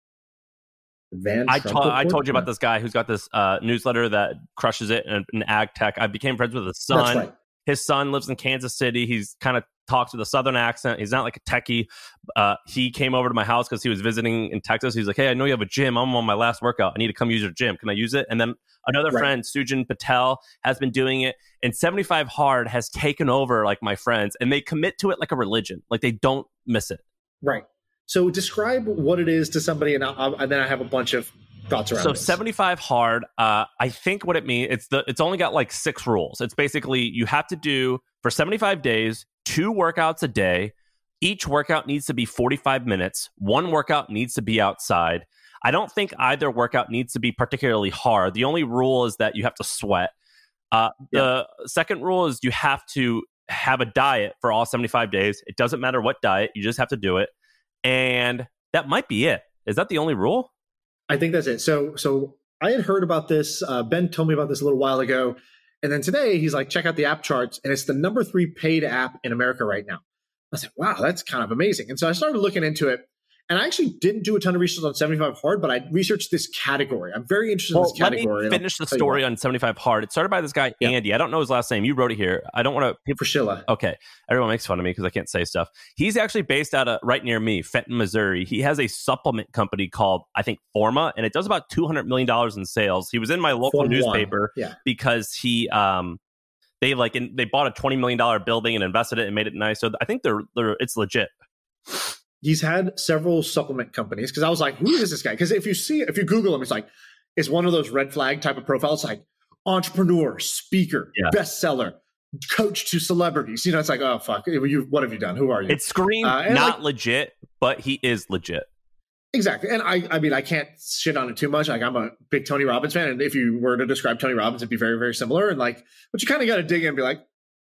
Van
I,
Trump
to- I
report?
told you about this guy who's got this uh, newsletter that crushes it in, in ag tech. I became friends with his son.
That's right.
His son lives in Kansas City. He's kind of talks with a southern accent. He's not like a techie. Uh, he came over to my house because he was visiting in Texas. He's like, hey, I know you have a gym. I'm on my last workout. I need to come use your gym. Can I use it? And then another
Right.
friend, Sujin Patel, has been doing it. And seventy-five hard has taken over like my friends. And they commit to it like a religion. Like they don't miss it.
Right. So describe what it is to somebody, and, I'll, and then I have a bunch of thoughts around
So
this.
seventy-five hard, uh, I think what it means, it's the it's only got like six rules. It's basically you have to do for seventy-five days, two workouts a day. Each workout needs to be forty-five minutes. One workout needs to be outside. I don't think either workout needs to be particularly hard. The only rule is that you have to sweat. Uh, the second rule is you have to have a diet for all seventy-five days. It doesn't matter what diet, you just have to do it. And that might be it. Is that the only rule?
I think that's it. So, so I had heard about this. Uh, Ben told me about this a little while ago, and then today he's like, check out the app charts, and it's the number three paid app in America right now. I said, wow, that's kind of amazing. And so I started looking into it, and I actually didn't do a ton of research on seventy-five hard, but I researched this category. I'm very interested
Well,
in this
let
category.
me
and I'll
finish the
tell you
story
why.
on seventy-five hard. It started by this guy,
Yeah.
Andy. I don't know his last name. You wrote it here. I don't want to...
Priscilla.
Okay. Everyone makes fun of me because I can't say stuff. He's actually based out of right near me, Fenton, Missouri. He has a supplement company called, I think, Forma, and it does about two hundred million dollars in sales. He was in my local
Form one.
newspaper
Yeah.
because he... um They like in, they bought a twenty million dollars building and invested it and made it nice. So I think they're, they're it's legit.
He's had several supplement companies, because I was like, who is this guy? Because if you see, if you Google him, it's like, it's one of those red flag type of profiles, like entrepreneur, speaker,
Yeah.
bestseller, coach to celebrities. You know, it's like, oh, fuck, you, what have you done? Who are you?
It screams
Uh, and,
not
like-
legit, but he is legit.
Exactly. And I, I mean, I can't shit on it too much. Like, I'm a big Tony Robbins fan. And if you were to describe Tony Robbins, it'd be very, very similar. And like, but you kind of got to dig in and be like,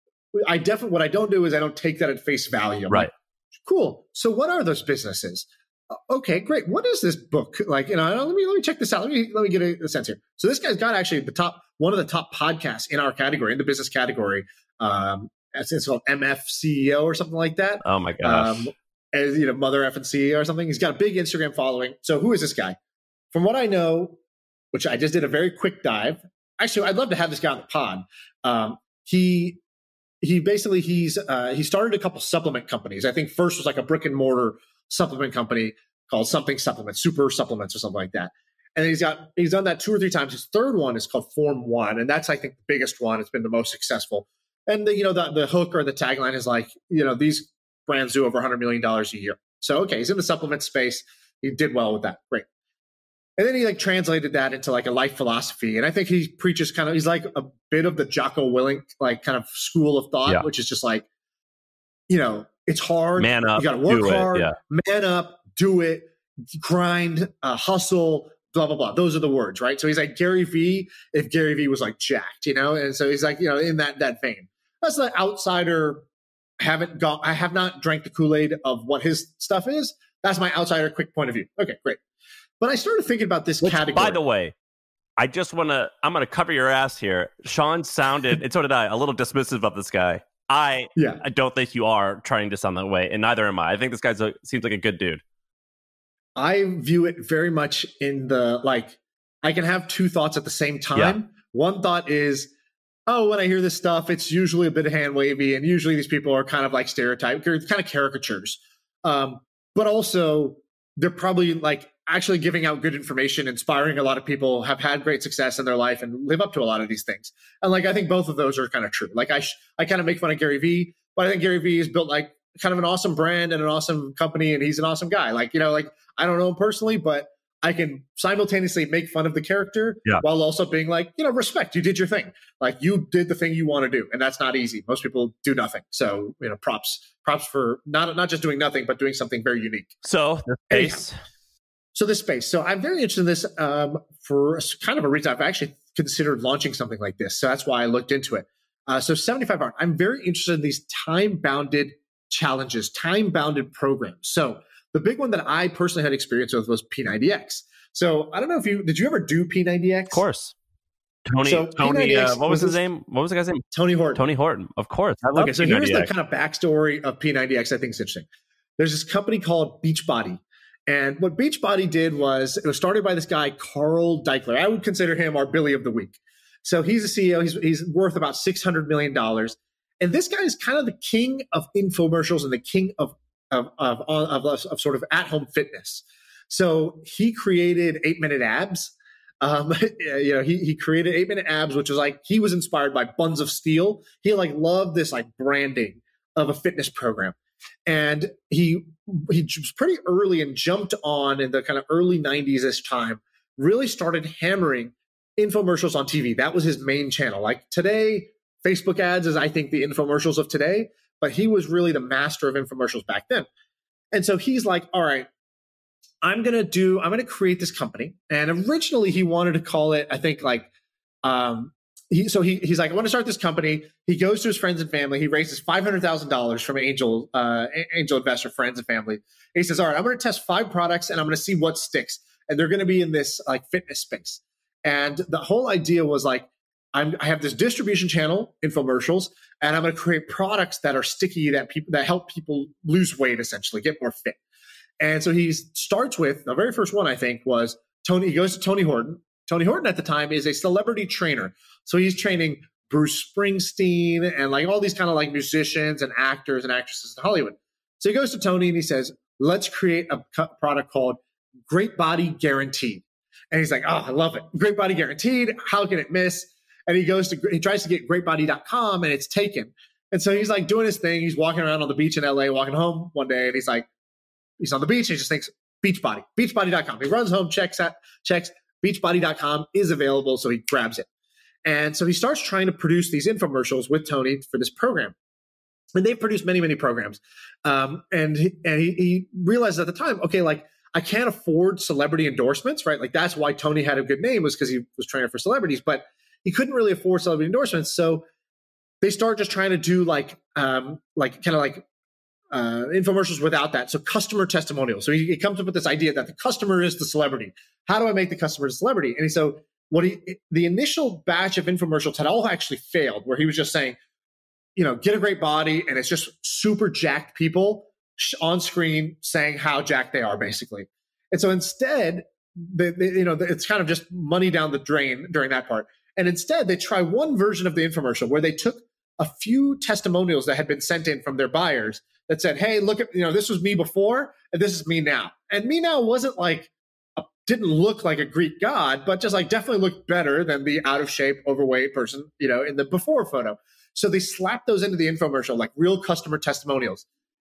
I definitely, what I don't do is I don't take that at face value. I'm
Right.
like, cool. So what are those businesses? Uh, Okay, great. What is this book? Like, you know, let me, let me check this out. Let me, let me get a, a sense here. So this guy's got actually the top, one of the top podcasts in our category, in the business category. Um, it's it's called M F C E O or something like that.
Oh my gosh.
Um, as you know, Mother F and C E O or something. He's got a big Instagram following. So who is this guy? From what I know, which I just did a very quick dive. Actually, I'd love to have this guy on the pod. Um, he he basically he's uh, he started a couple supplement companies. I think first was like a brick and mortar supplement company called something supplements, super supplements or something like that. And he's got he's done that two or three times. His third one is called Form One, and that's I think the biggest one. It's been the most successful. And the, you know the the hook or the tagline is like, you know, these brands do over one hundred million dollars a year. So, okay, he's in the supplement space. He did well with that. Great. And then he like translated that into like a life philosophy. And I think he preaches kind of, he's like a bit of the Jocko Willink, like kind of school of thought, yeah. which is just like, you know, it's hard.
Man up.
You got to work hard.
It, yeah.
Man up, do it, grind, uh, hustle, blah, blah, blah. Those are the words, right? So he's like Gary Vee, if Gary Vee was like jacked, you know? And so he's like, you know, in that that vein. That's the outsider, haven't got, I have not drank the Kool-Aid of what his stuff is. That's my outsider quick point of view. Okay, great. But I started thinking about this Which, category.
By the way, I just want to, I'm going to cover your ass here. Sean sounded, and so did I, a little dismissive of this guy. I, yeah. I don't think you are trying to sound that way, and neither am I. I think this guy seems like a good dude.
I view it very much in the, like, I can have two thoughts at the same time. Yeah. One thought is, oh, when I hear this stuff, it's usually a bit hand wavy, and usually these people are kind of like stereotyped, kind of caricatures. Um, but also, they're probably like actually giving out good information, inspiring a lot of people, have had great success in their life and live up to a lot of these things. And like, I think both of those are kind of true. Like I, sh- I kind of make fun of Gary Vee, but I think Gary Vee has built like kind of an awesome brand and an awesome company. And he's an awesome guy. Like, you know, like I don't know him personally, but I can simultaneously make fun of the character yeah. while also being like, you know, respect, you did your thing. Like you did the thing you want to do. And that's not easy. Most people do nothing. So, you know, props, props for not, not just doing nothing, but doing something very unique.
So the space.
Anyhow, so this space. So I'm very interested in this um, for kind of a reason. I've actually considered launching something like this. So that's why I looked into it. Uh, so seventy-five hour, I'm very interested in these time-bounded challenges, time-bounded programs. So the big one that I personally had experience with was P ninety X. So I don't know if you, did you ever do P ninety X?
Of course. Tony, so Tony, uh, what was his name? What was the guy's name?
Tony Horton.
Tony Horton, of course. I love
okay, so P ninety X. Here's the kind of backstory of P ninety X I think is interesting. There's this company called Beachbody. And what Beachbody did was, it was started by this guy, Carl Daikeler. I would consider him our Billy of the Week. So he's a C E O. He's, he's worth about six hundred million dollars. And this guy is kind of the king of infomercials and the king of Of, of, of, of sort of at-home fitness. So he created eight-minute abs. Um, you know, he he created eight-minute abs, which was like, he was inspired by Buns of Steel. He like loved this like branding of a fitness program. And he he was pretty early and jumped on in the kind of early nineties-ish time, really started hammering infomercials on T V. That was his main channel. Like today, Facebook ads is, I think, the infomercials of today. But he was really the master of infomercials back then. And so he's like, all right, I'm going to do, I'm going to create this company. And originally he wanted to call it, I think like, um, he, so he, he's like, I want to start this company. He goes to his friends and family. He raises five hundred thousand dollars from angel, uh, angel investor friends and family. And he says, all right, I'm going to test five products and I'm going to see what sticks. And they're going to be in this like fitness space. And the whole idea was like, I'm, I have this distribution channel, infomercials, and I'm going to create products that are sticky, that people that help people lose weight, essentially get more fit. And so he starts with the very first one, I think, was Tony. He goes to Tony Horton. Tony Horton at the time is a celebrity trainer, so he's training Bruce Springsteen and like all these kind of like musicians and actors and actresses in Hollywood. So he goes to Tony and he says, "Let's create a product called Great Body Guaranteed." And he's like, "Oh, I love it, Great Body Guaranteed. How can it miss?" And he goes to, he tries to get great body dot com and it's taken. And so he's like doing his thing. He's walking around on the beach in L A, walking home one day. And he's like, he's on the beach. And he just thinks Beachbody, beachbody dot com. He runs home, checks out, checks beachbody dot com is available. So he grabs it. And so he starts trying to produce these infomercials with Tony for this program. And they've produced many, many programs. Um, and he, and he, he realized at the time, okay, like I can't afford celebrity endorsements, right? Like that's why Tony had a good name, was because he was training for celebrities. But he couldn't really afford celebrity endorsements. So they start just trying to do like, um, like kind of like uh, infomercials without that. So customer testimonials. So he, he comes up with this idea that the customer is the celebrity. How do I make the customer a celebrity? And so what he, the initial batch of infomercials had all actually failed, where he was just saying, you know, get a great body. And it's just super jacked people on screen saying how jacked they are, basically. And so instead, they, they, you know, it's kind of just money down the drain during that part. And instead, they try one version of the infomercial where they took a few testimonials that had been sent in from their buyers that said, hey, look at, you know, this was me before and this is me now. And me now wasn't like, a, didn't look like a Greek god, but just like definitely looked better than the out of shape, overweight person, you know, in the before photo. So they slapped those into the infomercial, like real customer testimonials.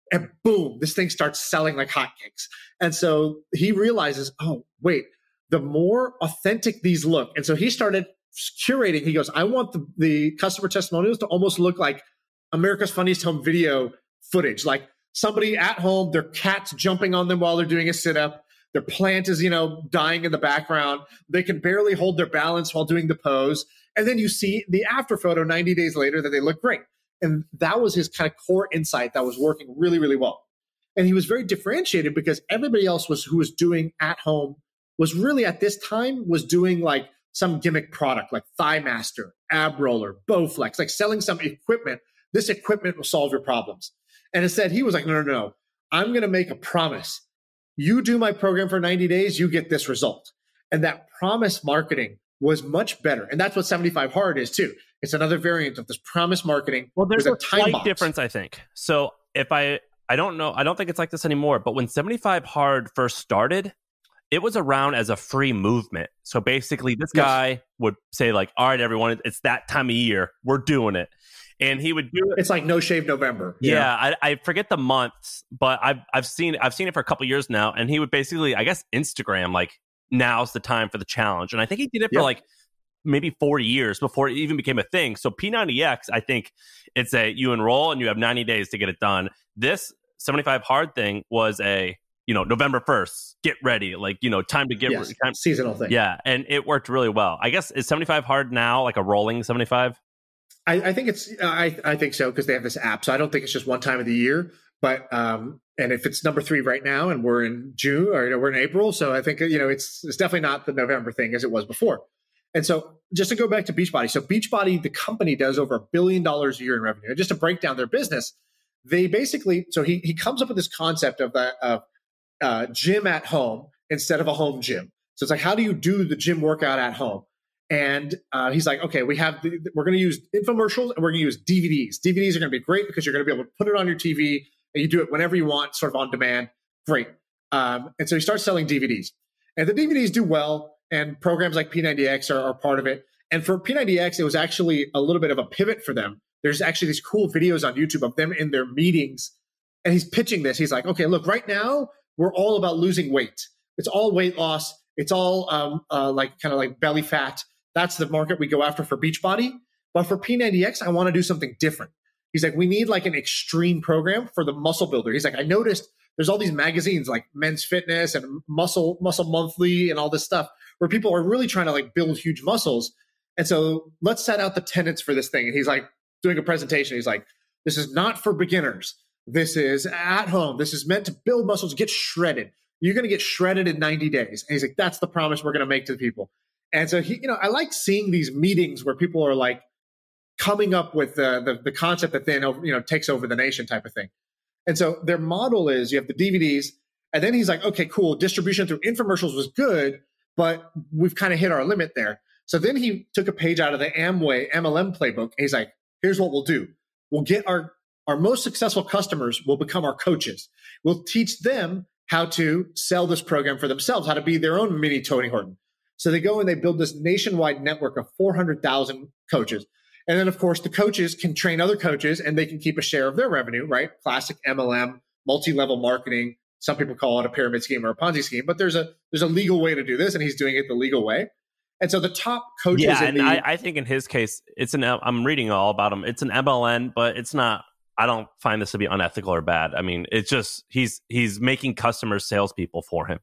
And boom, this thing starts selling like hotcakes. And so he realizes, oh, wait, the more authentic these look. And so he started curating. He goes, I want the, the customer testimonials to almost look like America's Funniest Home Video footage, like somebody at home, their cat's jumping on them while they're doing a sit-up. Their plant is, you know, dying in the background. They can barely hold their balance while doing the pose. And then you see the after photo ninety days later that they look great. And that was his kind of core insight that was working really, really well. And he was very differentiated because everybody else was who was doing at home was really at this time was doing like some gimmick product like Thigh Master, Ab Roller, Bowflex, like selling some equipment. This equipment will solve your problems. And instead, he was like, no, no, no, I'm going to make a promise. You do my program for ninety days, you get this result. And that promise marketing was much better. And that's what seventy-five hard is too. It's another variant of this promise marketing.
Well, there's a,
a time
slight
box.
difference, I think. So if I, I don't know, I don't think it's like this anymore, but when seventy-five hard first started, it was around as a free movement. So basically this
Yes.
guy would say like, all right, everyone, it's that time of year. We're doing it. And he would do it.
It's like No Shave November. you
Yeah,
know?
I, I forget the months, but I've I've seen I've seen it for a couple years now. And he would basically, I guess, Instagram like now's the time for the challenge. And I think he did it for
Yep.
like maybe four years before it even became a thing. So P ninety X, I think it's a you enroll and you have ninety days to get it done. This seventy-five hard thing was a you know November first, get ready, like you know time to get
Yes.
time.
Seasonal thing.
Yeah, and it worked really well. I guess is seventy-five hard now like a rolling seventy-five?
I, I think it's I, I think so because they have this app. So I don't think it's just one time of the year. But um, and if it's number three right now, and we're in June or you know, we're in April, so I think you know it's it's definitely not the November thing as it was before. And so just to go back to Beachbody, so Beachbody, the company, does over a billion dollars a year in revenue. And just to break down their business, they basically so he he comes up with this concept of that of uh, gym at home instead of a home gym. So it's like, how do you do the gym workout at home? And uh, he's like, okay, we have the, we're going to use infomercials and we're going to use D V Ds. D V Ds are going to be great because you're going to be able to put it on your T V and you do it whenever you want, sort of on demand. Great. Um, and so he starts selling D V Ds, and the D V Ds do well. And programs like P ninety X are, are part of it. And for P ninety X, it was actually a little bit of a pivot for them. There's actually these cool videos on YouTube of them in their meetings, and he's pitching this. He's like, okay, look, right now we're all about losing weight. It's all weight loss. It's all um, uh, like kind of like belly fat. That's the market we go after for Beachbody. But for P ninety X, I want to do something different. He's like, we need like an extreme program for the muscle builder. He's like, I noticed there's all these magazines like Men's Fitness and Muscle Muscle Monthly and all this stuff where people are really trying to like build huge muscles. And so let's set out the tenets for this thing. And he's like doing a presentation. He's like, this is not for beginners. This is at home. This is meant to build muscles, get shredded. You're going to get shredded in ninety days. And he's like, that's the promise we're going to make to the people. And so he, you know, I like seeing these meetings where people are like coming up with the, the, the concept that then, you know, takes over the nation type of thing. And so their model is you have the D V Ds, and then he's like, okay, cool. Distribution through infomercials was good, but we've kind of hit our limit there. So then he took a page out of the Amway M L M playbook. And he's like, here's what we'll do. We'll get our, our most successful customers will become our coaches. We'll teach them how to sell this program for themselves, how to be their own mini Tony Horton. So they go and they build this nationwide network of four hundred thousand coaches. And then, of course, the coaches can train other coaches and they can keep a share of their revenue, right? Classic M L M, multi-level marketing. Some people call it a pyramid scheme or a Ponzi scheme, but there's a there's a legal way to do this, and he's doing it the legal way. And so the top coaches
Yeah,
in
and
the,
I, I think in his case, it's an I'm reading all about him. It's an M L M, but it's not. I don't find this to be unethical or bad. I mean, it's just he's he's making customers salespeople for him.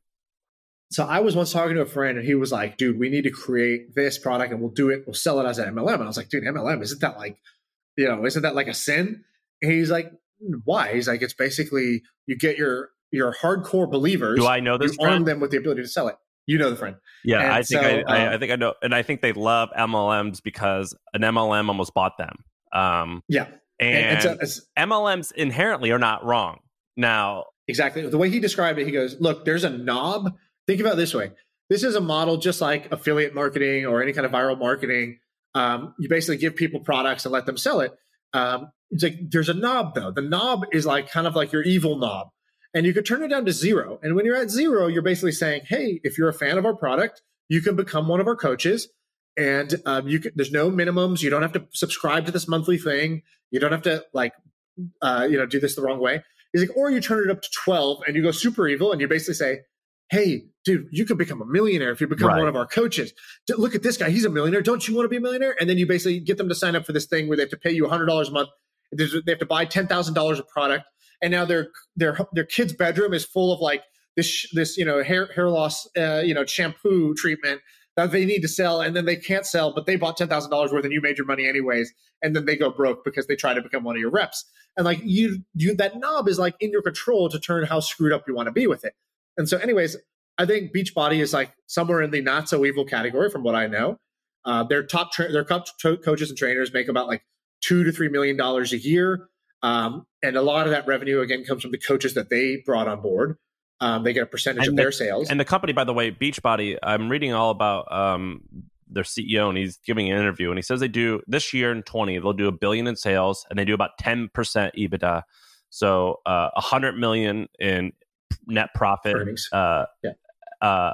So I was once talking to a friend, and he was like, dude, we need to create this product and we'll do it. We'll sell it as an M L M. And I was like, dude, M L M, isn't that like, you know, isn't that like a sin? And he's like, why? He's like, it's basically you get your your hardcore believers.
Do I know this
You arm
friend?
them with the ability to sell it. You know the friend.
Yeah,
And
I think
so,
I, I,
um,
I think I know, and I think they love M L Ms because an M L M almost bought them. Um,
Yeah.
and,
And, and so it's,
M L Ms inherently are not wrong. Now,
exactly. The way he described it, he goes, look, there's a knob. Think about it this way. This is a model just like affiliate marketing or any kind of viral marketing. Um, you basically give people products and let them sell it. Um, it's like there's a knob, though. The knob is like kind of like your evil knob. And you could turn it down to zero. And when you're at zero, you're basically saying, hey, if you're a fan of our product, you can become one of our coaches. And um, you can, there's no minimums. You don't have to subscribe to this monthly thing. You don't have to like, uh, you know, do this the wrong way. He's like, or you turn it up to twelve and you go super evil and you basically say, hey, dude, you could become a millionaire if you become
Right.
one of our coaches. D- Look at this guy. He's a millionaire. Don't you want to be a millionaire? And then you basically get them to sign up for this thing where they have to pay you one hundred dollars a month. There's- They have to buy ten thousand dollars of product. And now their their their kid's bedroom is full of like this, this you know, hair hair loss, uh, you know, shampoo treatment that they need to sell. And then they can't sell, but they bought ten thousand dollars worth and you made your money anyways. And then they go broke because they try to become one of your reps. And like you, you that knob is like in your control to turn how screwed up you want to be with it. And so anyways, I think Beachbody is like somewhere in the not so evil category from what I know. Uh, their top tra- their top co- coaches and trainers make about like two to three million dollars a year, um, and a lot of that revenue again comes from the coaches that they brought on board. Um, they get a percentage
And
of
the-
their sales.
And the company, by the way, Beachbody, I'm reading all about um, their C E O, and he's giving an interview, and he says they do this year in twenty, they'll do a billion in sales, and they do about ten percent EBITDA. So uh, one hundred million in net profit
Earnings.
uh,
Yeah.
uh,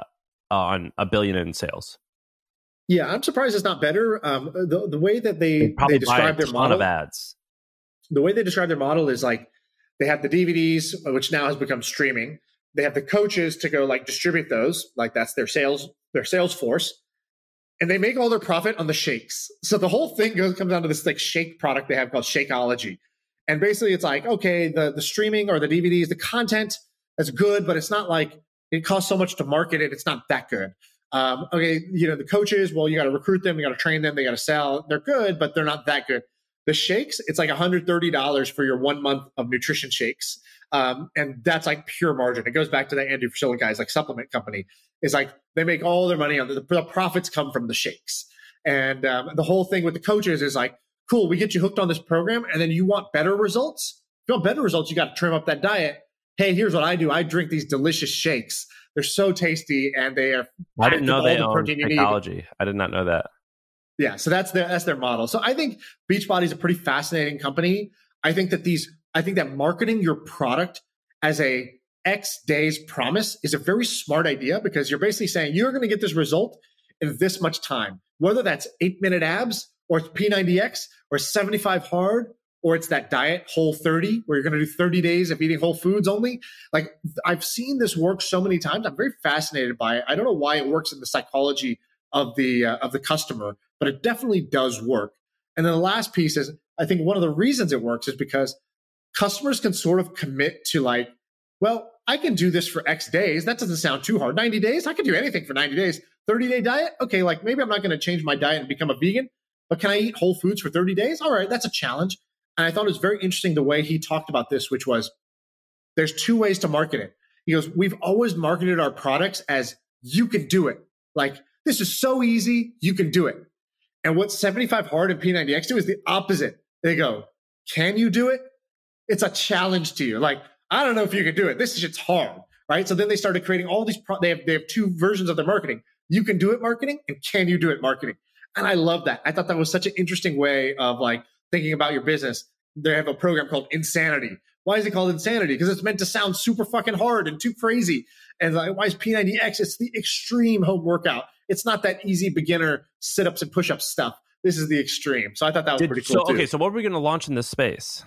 on a billion in sales.
Yeah, I'm surprised it's not better. Um, the the way that they,
Probably
they
buy
describe
a
their
ton
model,
of ads.
the way they describe their model is like they have the D V Ds, which now has become streaming. They have the coaches to go like distribute those, like that's their sales, their sales force, and they make all their profit on the shakes. So the whole thing goes comes down to this like shake product they have called Shakeology, and basically it's like okay, the the streaming or the D V Ds, the content is good, but it's not like it costs so much to market it. It's not that good. Um, okay, you know the coaches, well, you got to recruit them, you got to train them, they got to sell. They're good, but they're not that good. The shakes, it's like one hundred thirty dollars for your one month of nutrition shakes. Um, and that's like pure margin. It goes back to the Andy Frisella guys, like supplement company. It's like they make all their money on the, the profits come from the shakes. And um, the whole thing with the coaches is like, cool, we get you hooked on this program, and then you want better results. If you want better results, you got to trim up that diet. Hey, here's what I do. I drink these delicious shakes. They're so tasty, and they are.
I didn't know
all
they
the
owned
protein you need.
Shakeology. I did not know that.
Yeah, so that's their that's their model. So I think Beachbody is a pretty fascinating company. I think that these, I think that marketing your product as a X days promise is a very smart idea because you're basically saying you're going to get this result in this much time, whether that's eight minute abs or it's P ninety X or seventy-five hard or it's that diet Whole thirty where you're going to do thirty days of eating whole foods only. Like I've seen this work so many times. I'm very fascinated by it. I don't know why it works in the psychology of the uh, of the customer, but it definitely does work. And then the last piece is I think one of the reasons it works is because customers can sort of commit to like, well, I can do this for X days. That doesn't sound too hard. ninety days, I can do anything for ninety days. thirty day diet, okay, like maybe I'm not going to change my diet and become a vegan, but can I eat whole foods for thirty days? All right, that's a challenge. And I thought it was very interesting the way he talked about this, which was there's two ways to market it. He goes, we've always marketed our products as you can do it. Like this is so easy, you can do it. And what seventy-five hard and P ninety X do is the opposite. They go, can you do it? It's a challenge to you. Like, I don't know if you can do it. This shit's hard, right? So then they started creating all these, pro- they have they have two versions of their marketing. You can do it marketing and can you do it marketing? And I love that. I thought that was such an interesting way of like thinking about your business. They have a program called Insanity. Why is it called Insanity? Because it's meant to sound super fucking hard and too crazy. And like, why is P ninety X? It's the extreme home workout. It's not that easy beginner sit-ups and push-ups stuff. This is the extreme. So I thought that was
Did,
pretty cool
so,
too.
okay, so what are we going to launch in this space?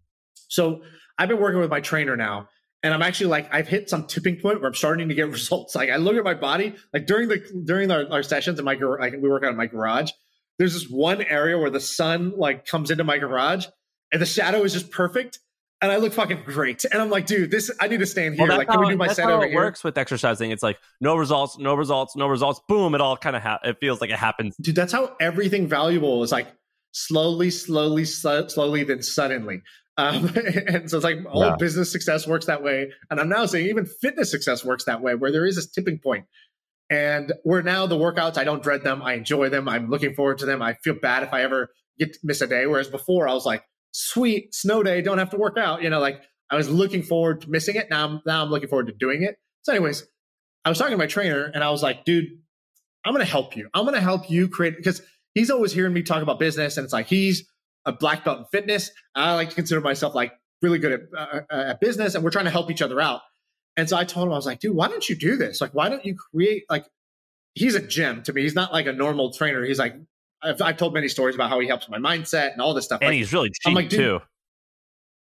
So I've been working with my trainer now, and I'm actually like, I've hit some tipping point where I'm starting to get results. Like I look at my body, like during the during our, our sessions in my gar- like we work out in my garage. There's this one area where the sun like comes into my garage, and the shadow is just perfect, and I look fucking great. And I'm like, dude, this I need to stand here.
Well,
like, can
how,
we do my
that's
set
how
over
it
here?
works with exercising. It's like no results, no results, no results. Boom! It all kind of ha- it feels like it happens.
Dude, that's how everything valuable is like slowly, slowly, sl- slowly, then suddenly. Um, and so it's like all
Yeah.
business success works that way. And I'm now saying even fitness success works that way, where there is this tipping point. And where now the workouts, I don't dread them. I enjoy them. I'm looking forward to them. I feel bad if I ever get to miss a day. Whereas before I was like, sweet, snow day, don't have to work out. You know, like I was looking forward to missing it. Now I'm, now I'm looking forward to doing it. So anyways, I was talking to my trainer and I was like, dude, I'm going to help you. I'm going to help you create, because he's always hearing me talk about business. And it's like, he's a black belt in fitness. I like to consider myself like really good at, uh, at business, and we're trying to help each other out. And so I told him, I was like, dude, why don't you do this? Like, why don't you create, like, he's a gem to me. He's not like a normal trainer. He's like, I've, I've told many stories about how he helps my mindset and all this stuff.
And
like,
he's really cheap
I'm like, dude,
too.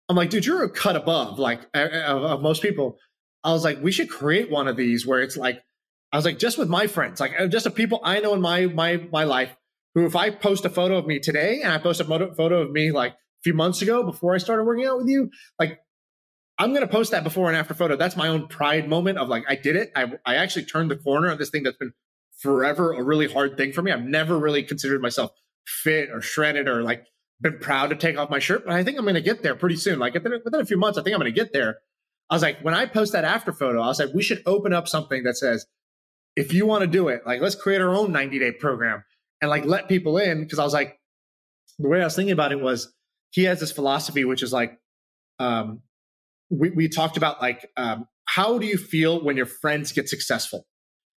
I'm like, dude, you're a cut above like of, of most people. I was like, we should create one of these where it's like, I was like, just with my friends, like just the people I know in my my my life, who if I post a photo of me today and I post a photo of me like a few months ago before I started working out with you, like I'm going to post that before and after photo. That's my own pride moment of like, I did it. I I actually turned the corner on this thing that's been forever a really hard thing for me. I've never really considered myself fit or shredded or like been proud to take off my shirt, but I think I'm going to get there pretty soon. Like within, within a few months, I think I'm going to get there. I was like, when I post that after photo, I was like, we should open up something that says, if you want to do it, like, let's create our own ninety day program and like let people in. Cause I was like, the way I was thinking about it was he has this philosophy, which is like, um, we, we talked about like, um, how do you feel when your friends get successful?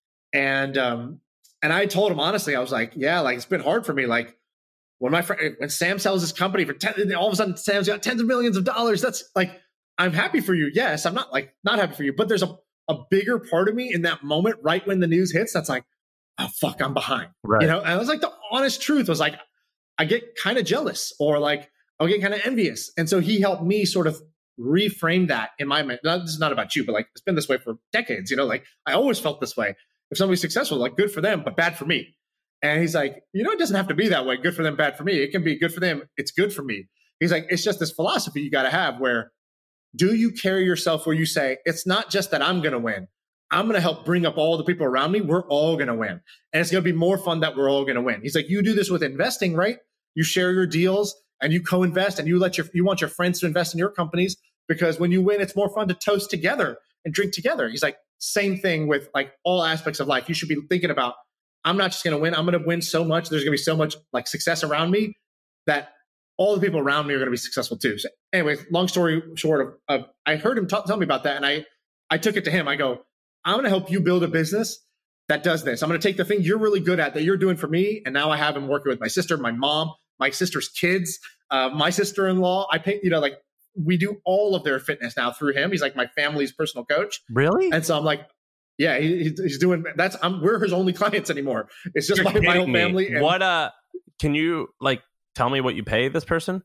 And, um, and I told him, honestly, I was like, yeah, like it's been hard for me. Like, When my friend, when Sam sells his company for ten, all of a sudden Sam's got tens of millions of dollars. That's like, I'm happy for you. Yes, I'm not like not happy for you, but there's a, a bigger part of me in that moment, right when the news hits, that's like, oh fuck, I'm behind. Right. You know, and I was like, the honest truth was like, I get kind of jealous or like I'll get kind of envious. And so he helped me sort of reframe that in my mind. This is not about you, but like it's been this way for decades. You know, like I always felt this way. If somebody's successful, like good for them, but bad for me. And he's like, you know, it doesn't have to be that way. Good for them, bad for me. It can be good for them. It's good for me. He's like, it's just this philosophy you got to have where do you carry yourself where you say, it's not just that I'm going to win. I'm going to help bring up all the people around me. We're all going to win. And it's going to be more fun that we're all going to win. He's like, you do this with investing, right? You share your deals and you co-invest and you let your, you want your friends to invest in your companies because when you win, it's more fun to toast together and drink together. He's like, same thing with like all aspects of life. You should be thinking about, I'm not just going to win. I'm going to win so much. There's going to be so much like success around me that all the people around me are going to be successful too. So anyways, long story short of, of I heard him t- tell me about that. And I, I took it to him. I go, I'm going to help you build a business that does this. I'm going to take the thing you're really good at that you're doing for me. And now I have him working with my sister, my mom, my sister's kids, uh, my sister-in-law. I pay, you know, like we do all of their fitness now through him. He's like my family's personal coach.
Really?
And so I'm like, yeah, he, he's doing that's. I'm, we're his only clients anymore. It's just
You're
my, my whole
me.
family. And,
what? Uh, can you like tell me what you pay this person?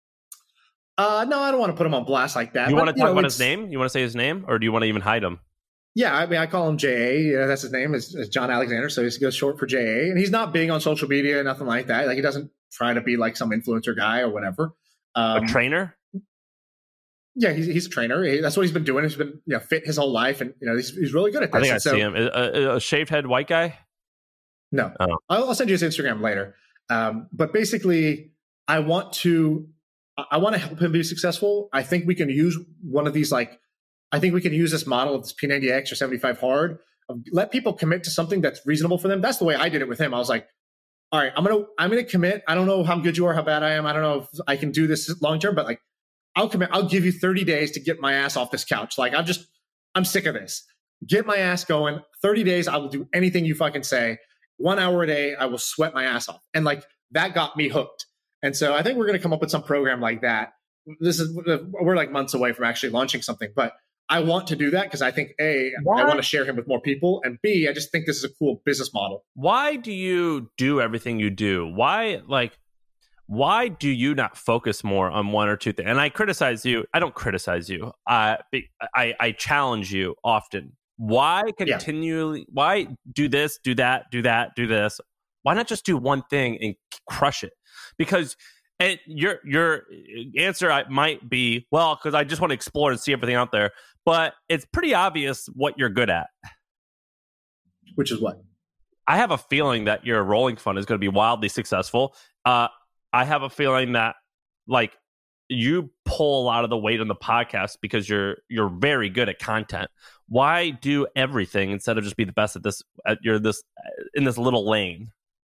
Uh, no, I don't want to put him on blast like that.
You
but,
want to
you
talk
know,
about his name? You want to say his name, or do you want to even hide him?
Yeah, I mean, I call him J A. You know, that's his name is, is John Alexander, so he goes short for J A. And he's not big on social media, nothing like that. Like he doesn't try to be like some influencer guy or whatever. Um,
a trainer?
Yeah, he's, he's a trainer. He, that's what he's been doing. He's been you know fit his whole life, and you know he's, he's really good at this.
I think I
and so,
see him. A, a, a shaved head white guy?
No,
oh.
I'll, I'll send you his Instagram later. Um, but basically, I want to I want to help him be successful. I think we can use one of these like I think we can use this model of this P ninety X or seventy-five hard. Let people commit to something that's reasonable for them. That's the way I did it with him. I was like, all right, I'm gonna I'm gonna commit. I don't know how good you are, how bad I am. I don't know if I can do this long term, but like. I'll commit. I'll give you thirty days to get my ass off this couch. Like I'm just, I'm sick of this. Get my ass going. thirty days. I will do anything you fucking say. One hour a day. I will sweat my ass off. And like that got me hooked. And so I think we're going to come up with some program like that. This is, we're like months away from actually launching something, but I want to do that because I think A, what? I want to share him with more people. And B, I just think this is a cool business model.
Why do you do everything you do? Why like, Why do you not focus more on one or two things? And I criticize you. I don't criticize you. Uh, I, I challenge you often. Why continually, yeah. why do this, do that, do that, do this? Why not just do one thing and crush it? Because and your your answer might be, well, because I just want to explore and see everything out there. But it's pretty obvious what you're good at.
Which is what?
I have a feeling that your rolling fund is going to be wildly successful. Uh, I have a feeling that like you pull a lot of the weight on the podcast because you're you're very good at content. Why do everything instead of just be the best at this at your this in this little lane?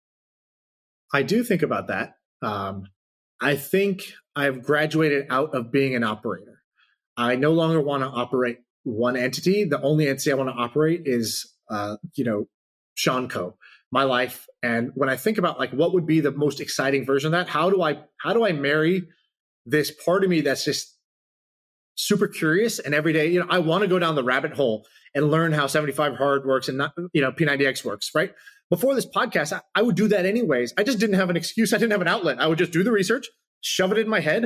I do think about that. Um, I think I've graduated out of being an operator. I no longer want to operate one entity. The only entity I want to operate is uh, you know, Sean Co. My life. And when I think about like what would be the most exciting version of that, how do I how do I marry this part of me that's just super curious and every day, you know, I want to go down the rabbit hole and learn how seventy-five hard works and not, you know, P ninety X works, right? Before this podcast, I, I would do that anyways. I just didn't have an excuse. I didn't have an outlet. I would just do the research, shove it in my head,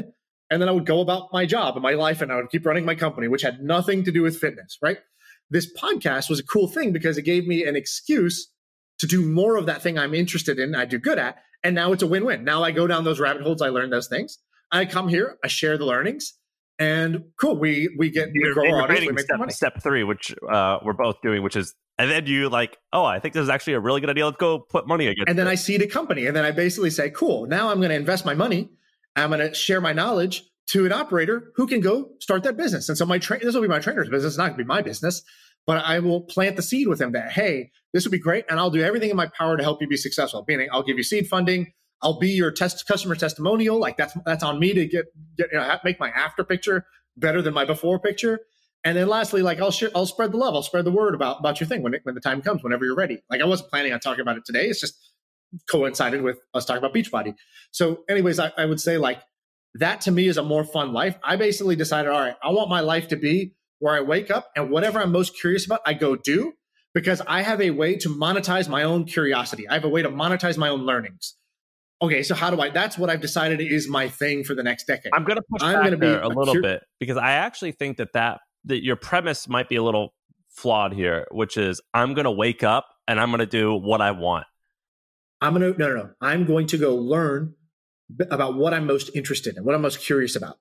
and then I would go about my job and my life, and I would keep running my company, which had nothing to do with fitness, right? This podcast was a cool thing because it gave me an excuse to do more of that thing I'm interested in, I do good at, and now it's a win-win. Now I go down those rabbit holes, I learn those things. I come here, I share the learnings, and cool, we we get we grow our audience, we make
step,
money.
Step three, which uh, we're both doing, which is, and then you like, oh, I think this is actually a really good idea. Let's go put money against it.
And then I seed a company, and then I basically say, cool, now I'm going to invest my money. I'm going to share my knowledge to an operator who can go start that business. And so my tra- this will be my trainer's business. It's not going to be my business, but I will plant the seed with him that, hey, this would be great. And I'll do everything in my power to help you be successful. Meaning I'll give you seed funding. I'll be your test customer testimonial. Like that's, that's on me to get, get, you know, make my after picture better than my before picture. And then lastly, like I'll share, I'll spread the love. I'll spread the word about, about your thing when it, when the time comes, whenever you're ready. Like I wasn't planning on talking about it today. It's just coincided with us talking about Beachbody. So anyways, I, I would say like that to me is a more fun life. I basically decided, all right, I want my life to be where I wake up and whatever I'm most curious about, I go do, because I have a way to monetize my own curiosity. I have a way to monetize my own learnings. Okay, so how do I, that's what I've decided is my thing for the next decade.
I'm going to push
I'm
back
gonna be
there a
a
little
cur-
bit, because I actually think that, that that your premise might be a little flawed here, which is I'm going to wake up and I'm going to do what I want.
I'm going to, no, no, no. I'm going to go learn about what I'm most interested in, what I'm most curious about.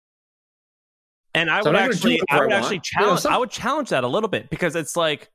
And I
So
would
I'm not gonna
actually,
do
I would
whatever I
actually
want. You know,
challenge,
some-
I would challenge that a little bit, because it's like,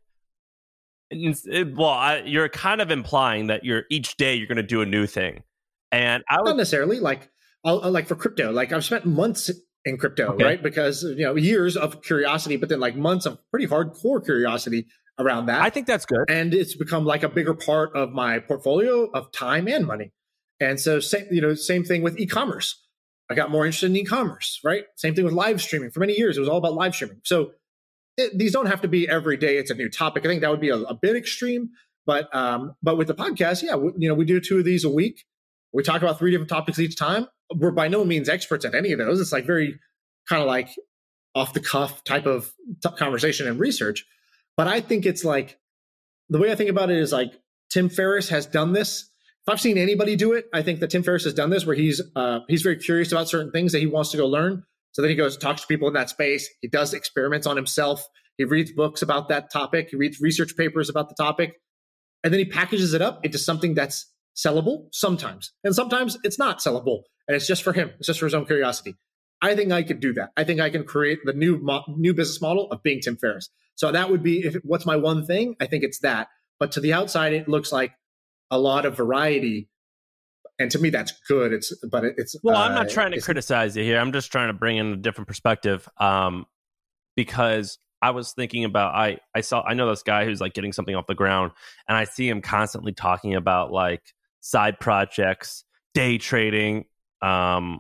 it's, it, well, I, you're kind of implying that you're each day you're going to do a new thing, and I
Not
would,
necessarily. Like, I'll, I'll- like for crypto, like I've spent months in crypto,
Okay.
right? Because, you know, years of curiosity, but then like months of pretty hardcore curiosity around that.
I think that's good.
And it's become like a bigger part of my portfolio of time and money. And so, same, you know, same thing with e-commerce. I got more interested in e-commerce, right? Same thing with live streaming. For many years, it was all about live streaming. So it, these don't have to be every day. It's a new topic. I think that would be a, a bit extreme. But um, but with the podcast, yeah, we, you know, we do two of these a week. We talk about three different topics each time. We're by no means experts at any of those. It's like very kind of like off the cuff type of t- conversation and research. But I think it's like, the way I think about it is like Tim Ferriss has done this. If I've seen anybody do it, I think that Tim Ferriss has done this, where he's uh, he's very curious about certain things that he wants to go learn. So then he goes and talks to people in that space. He does experiments on himself. He reads books about that topic. He reads research papers about the topic. And then he packages it up into something that's sellable sometimes. And sometimes it's not sellable. And it's just for him. It's just for his own curiosity. I think I could do that. I think I can create the new mo- new business model of being Tim Ferriss. So that would be, if what's my one thing? I think it's that. But to the outside, it looks like a lot of variety. And to me, that's good. It's, but it, it's,
Well,
uh,
I'm not trying to criticize you here. I'm just trying to bring in a different perspective. Um, because I was thinking about, I, I saw, I know this guy who's like getting something off the ground, and I see him constantly talking about like side projects, day trading, um,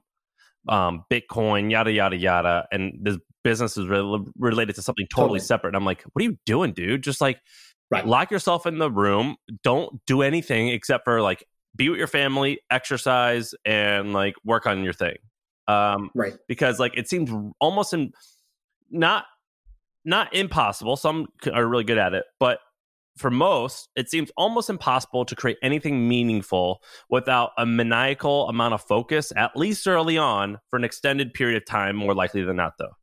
um, Bitcoin, yada, yada, yada. And this business is re- related to something totally,
Totally.
separate. And I'm like, what are you doing, dude? Just like
Right.
lock yourself in the room. Don't do anything except for like be with your family, exercise, and like work on your thing. Um,
right.
because like it seems almost in, not not impossible. Some are really good at it, but for most, it seems almost impossible to create anything meaningful without a maniacal amount of focus, at least early on, for an extended period of time. More likely than not, though.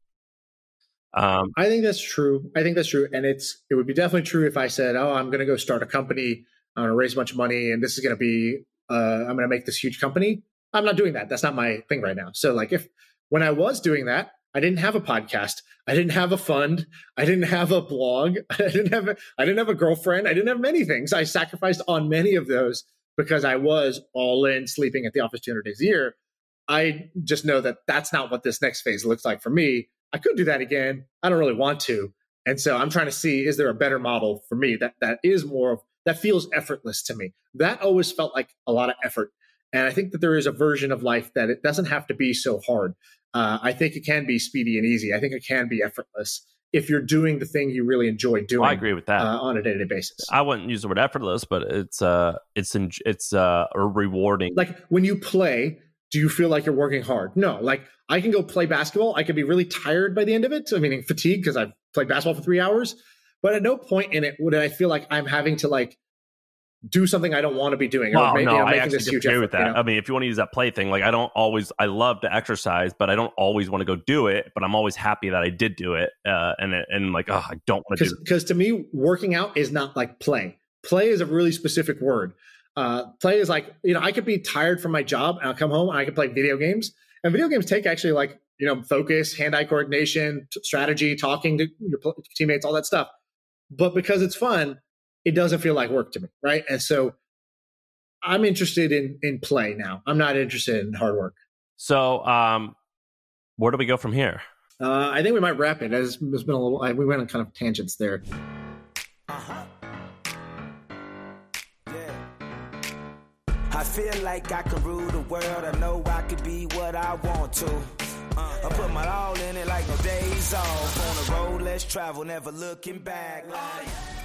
Um,
I think that's true. I think that's true. And it's, it would be definitely true if I said, oh, I'm going to go start a company. I'm going to raise a bunch of money, and this is going to be, uh, I'm going to make this huge company. I'm not doing that. That's not my thing right now. So like if, when I was doing that, I didn't have a podcast. I didn't have a fund. I didn't have a blog. I didn't have a, I didn't have a girlfriend. I didn't have many things. I sacrificed on many of those because I was all in, sleeping at the office two hundred days a year. I just know that that's not what this next phase looks like for me. I could do that again. I don't really want to. And so I'm trying to see, is there a better model for me that that is more of, that feels effortless to me? That always felt like a lot of effort. And I think that there is a version of life that it doesn't have to be so hard. Uh, I think it can be speedy and easy. I think it can be effortless if you're doing the thing you really enjoy doing.
I agree with that.
Uh, on a day-to-day basis.
I wouldn't use the word effortless, but it's uh, it's en- it's uh, rewarding.
Like when you play, do you feel like you're working hard? No. Like I can go play basketball. I can be really tired by the end of it. I mean, fatigued because I've played basketball for three hours. But at no point in it would I feel like I'm having to like do something I don't want to be doing.
Well,
or maybe
no,
I'm
I
making
actually
this huge
disagree
effort,
with that.
you know?
I mean, if you want to use that play thing, like I don't always, I love to exercise, but I don't always want to go do it. But I'm always happy that I did do it, uh, and and like, oh, I don't want to do it.
Because to me, working out is not like play. Play is a really specific word. Uh, play is like, you know, I could be tired from my job and I'll come home and I can play video games. And video games take actually like, you know, focus, hand-eye coordination, t- strategy, talking to your pl- teammates, all that stuff. But because it's fun, it doesn't feel like work to me, right? And so I'm interested in in play now. I'm not interested in hard work.
So, um, where do we go from here?
Uh, I think we might wrap it. It's, it's been a little. I, we went on kind of tangents there.
Uh-huh. Yeah. I feel like I can rule the world. I know I could be what I want to. Uh, I put my all in it like no days off. On the road, let's travel, never looking back. Like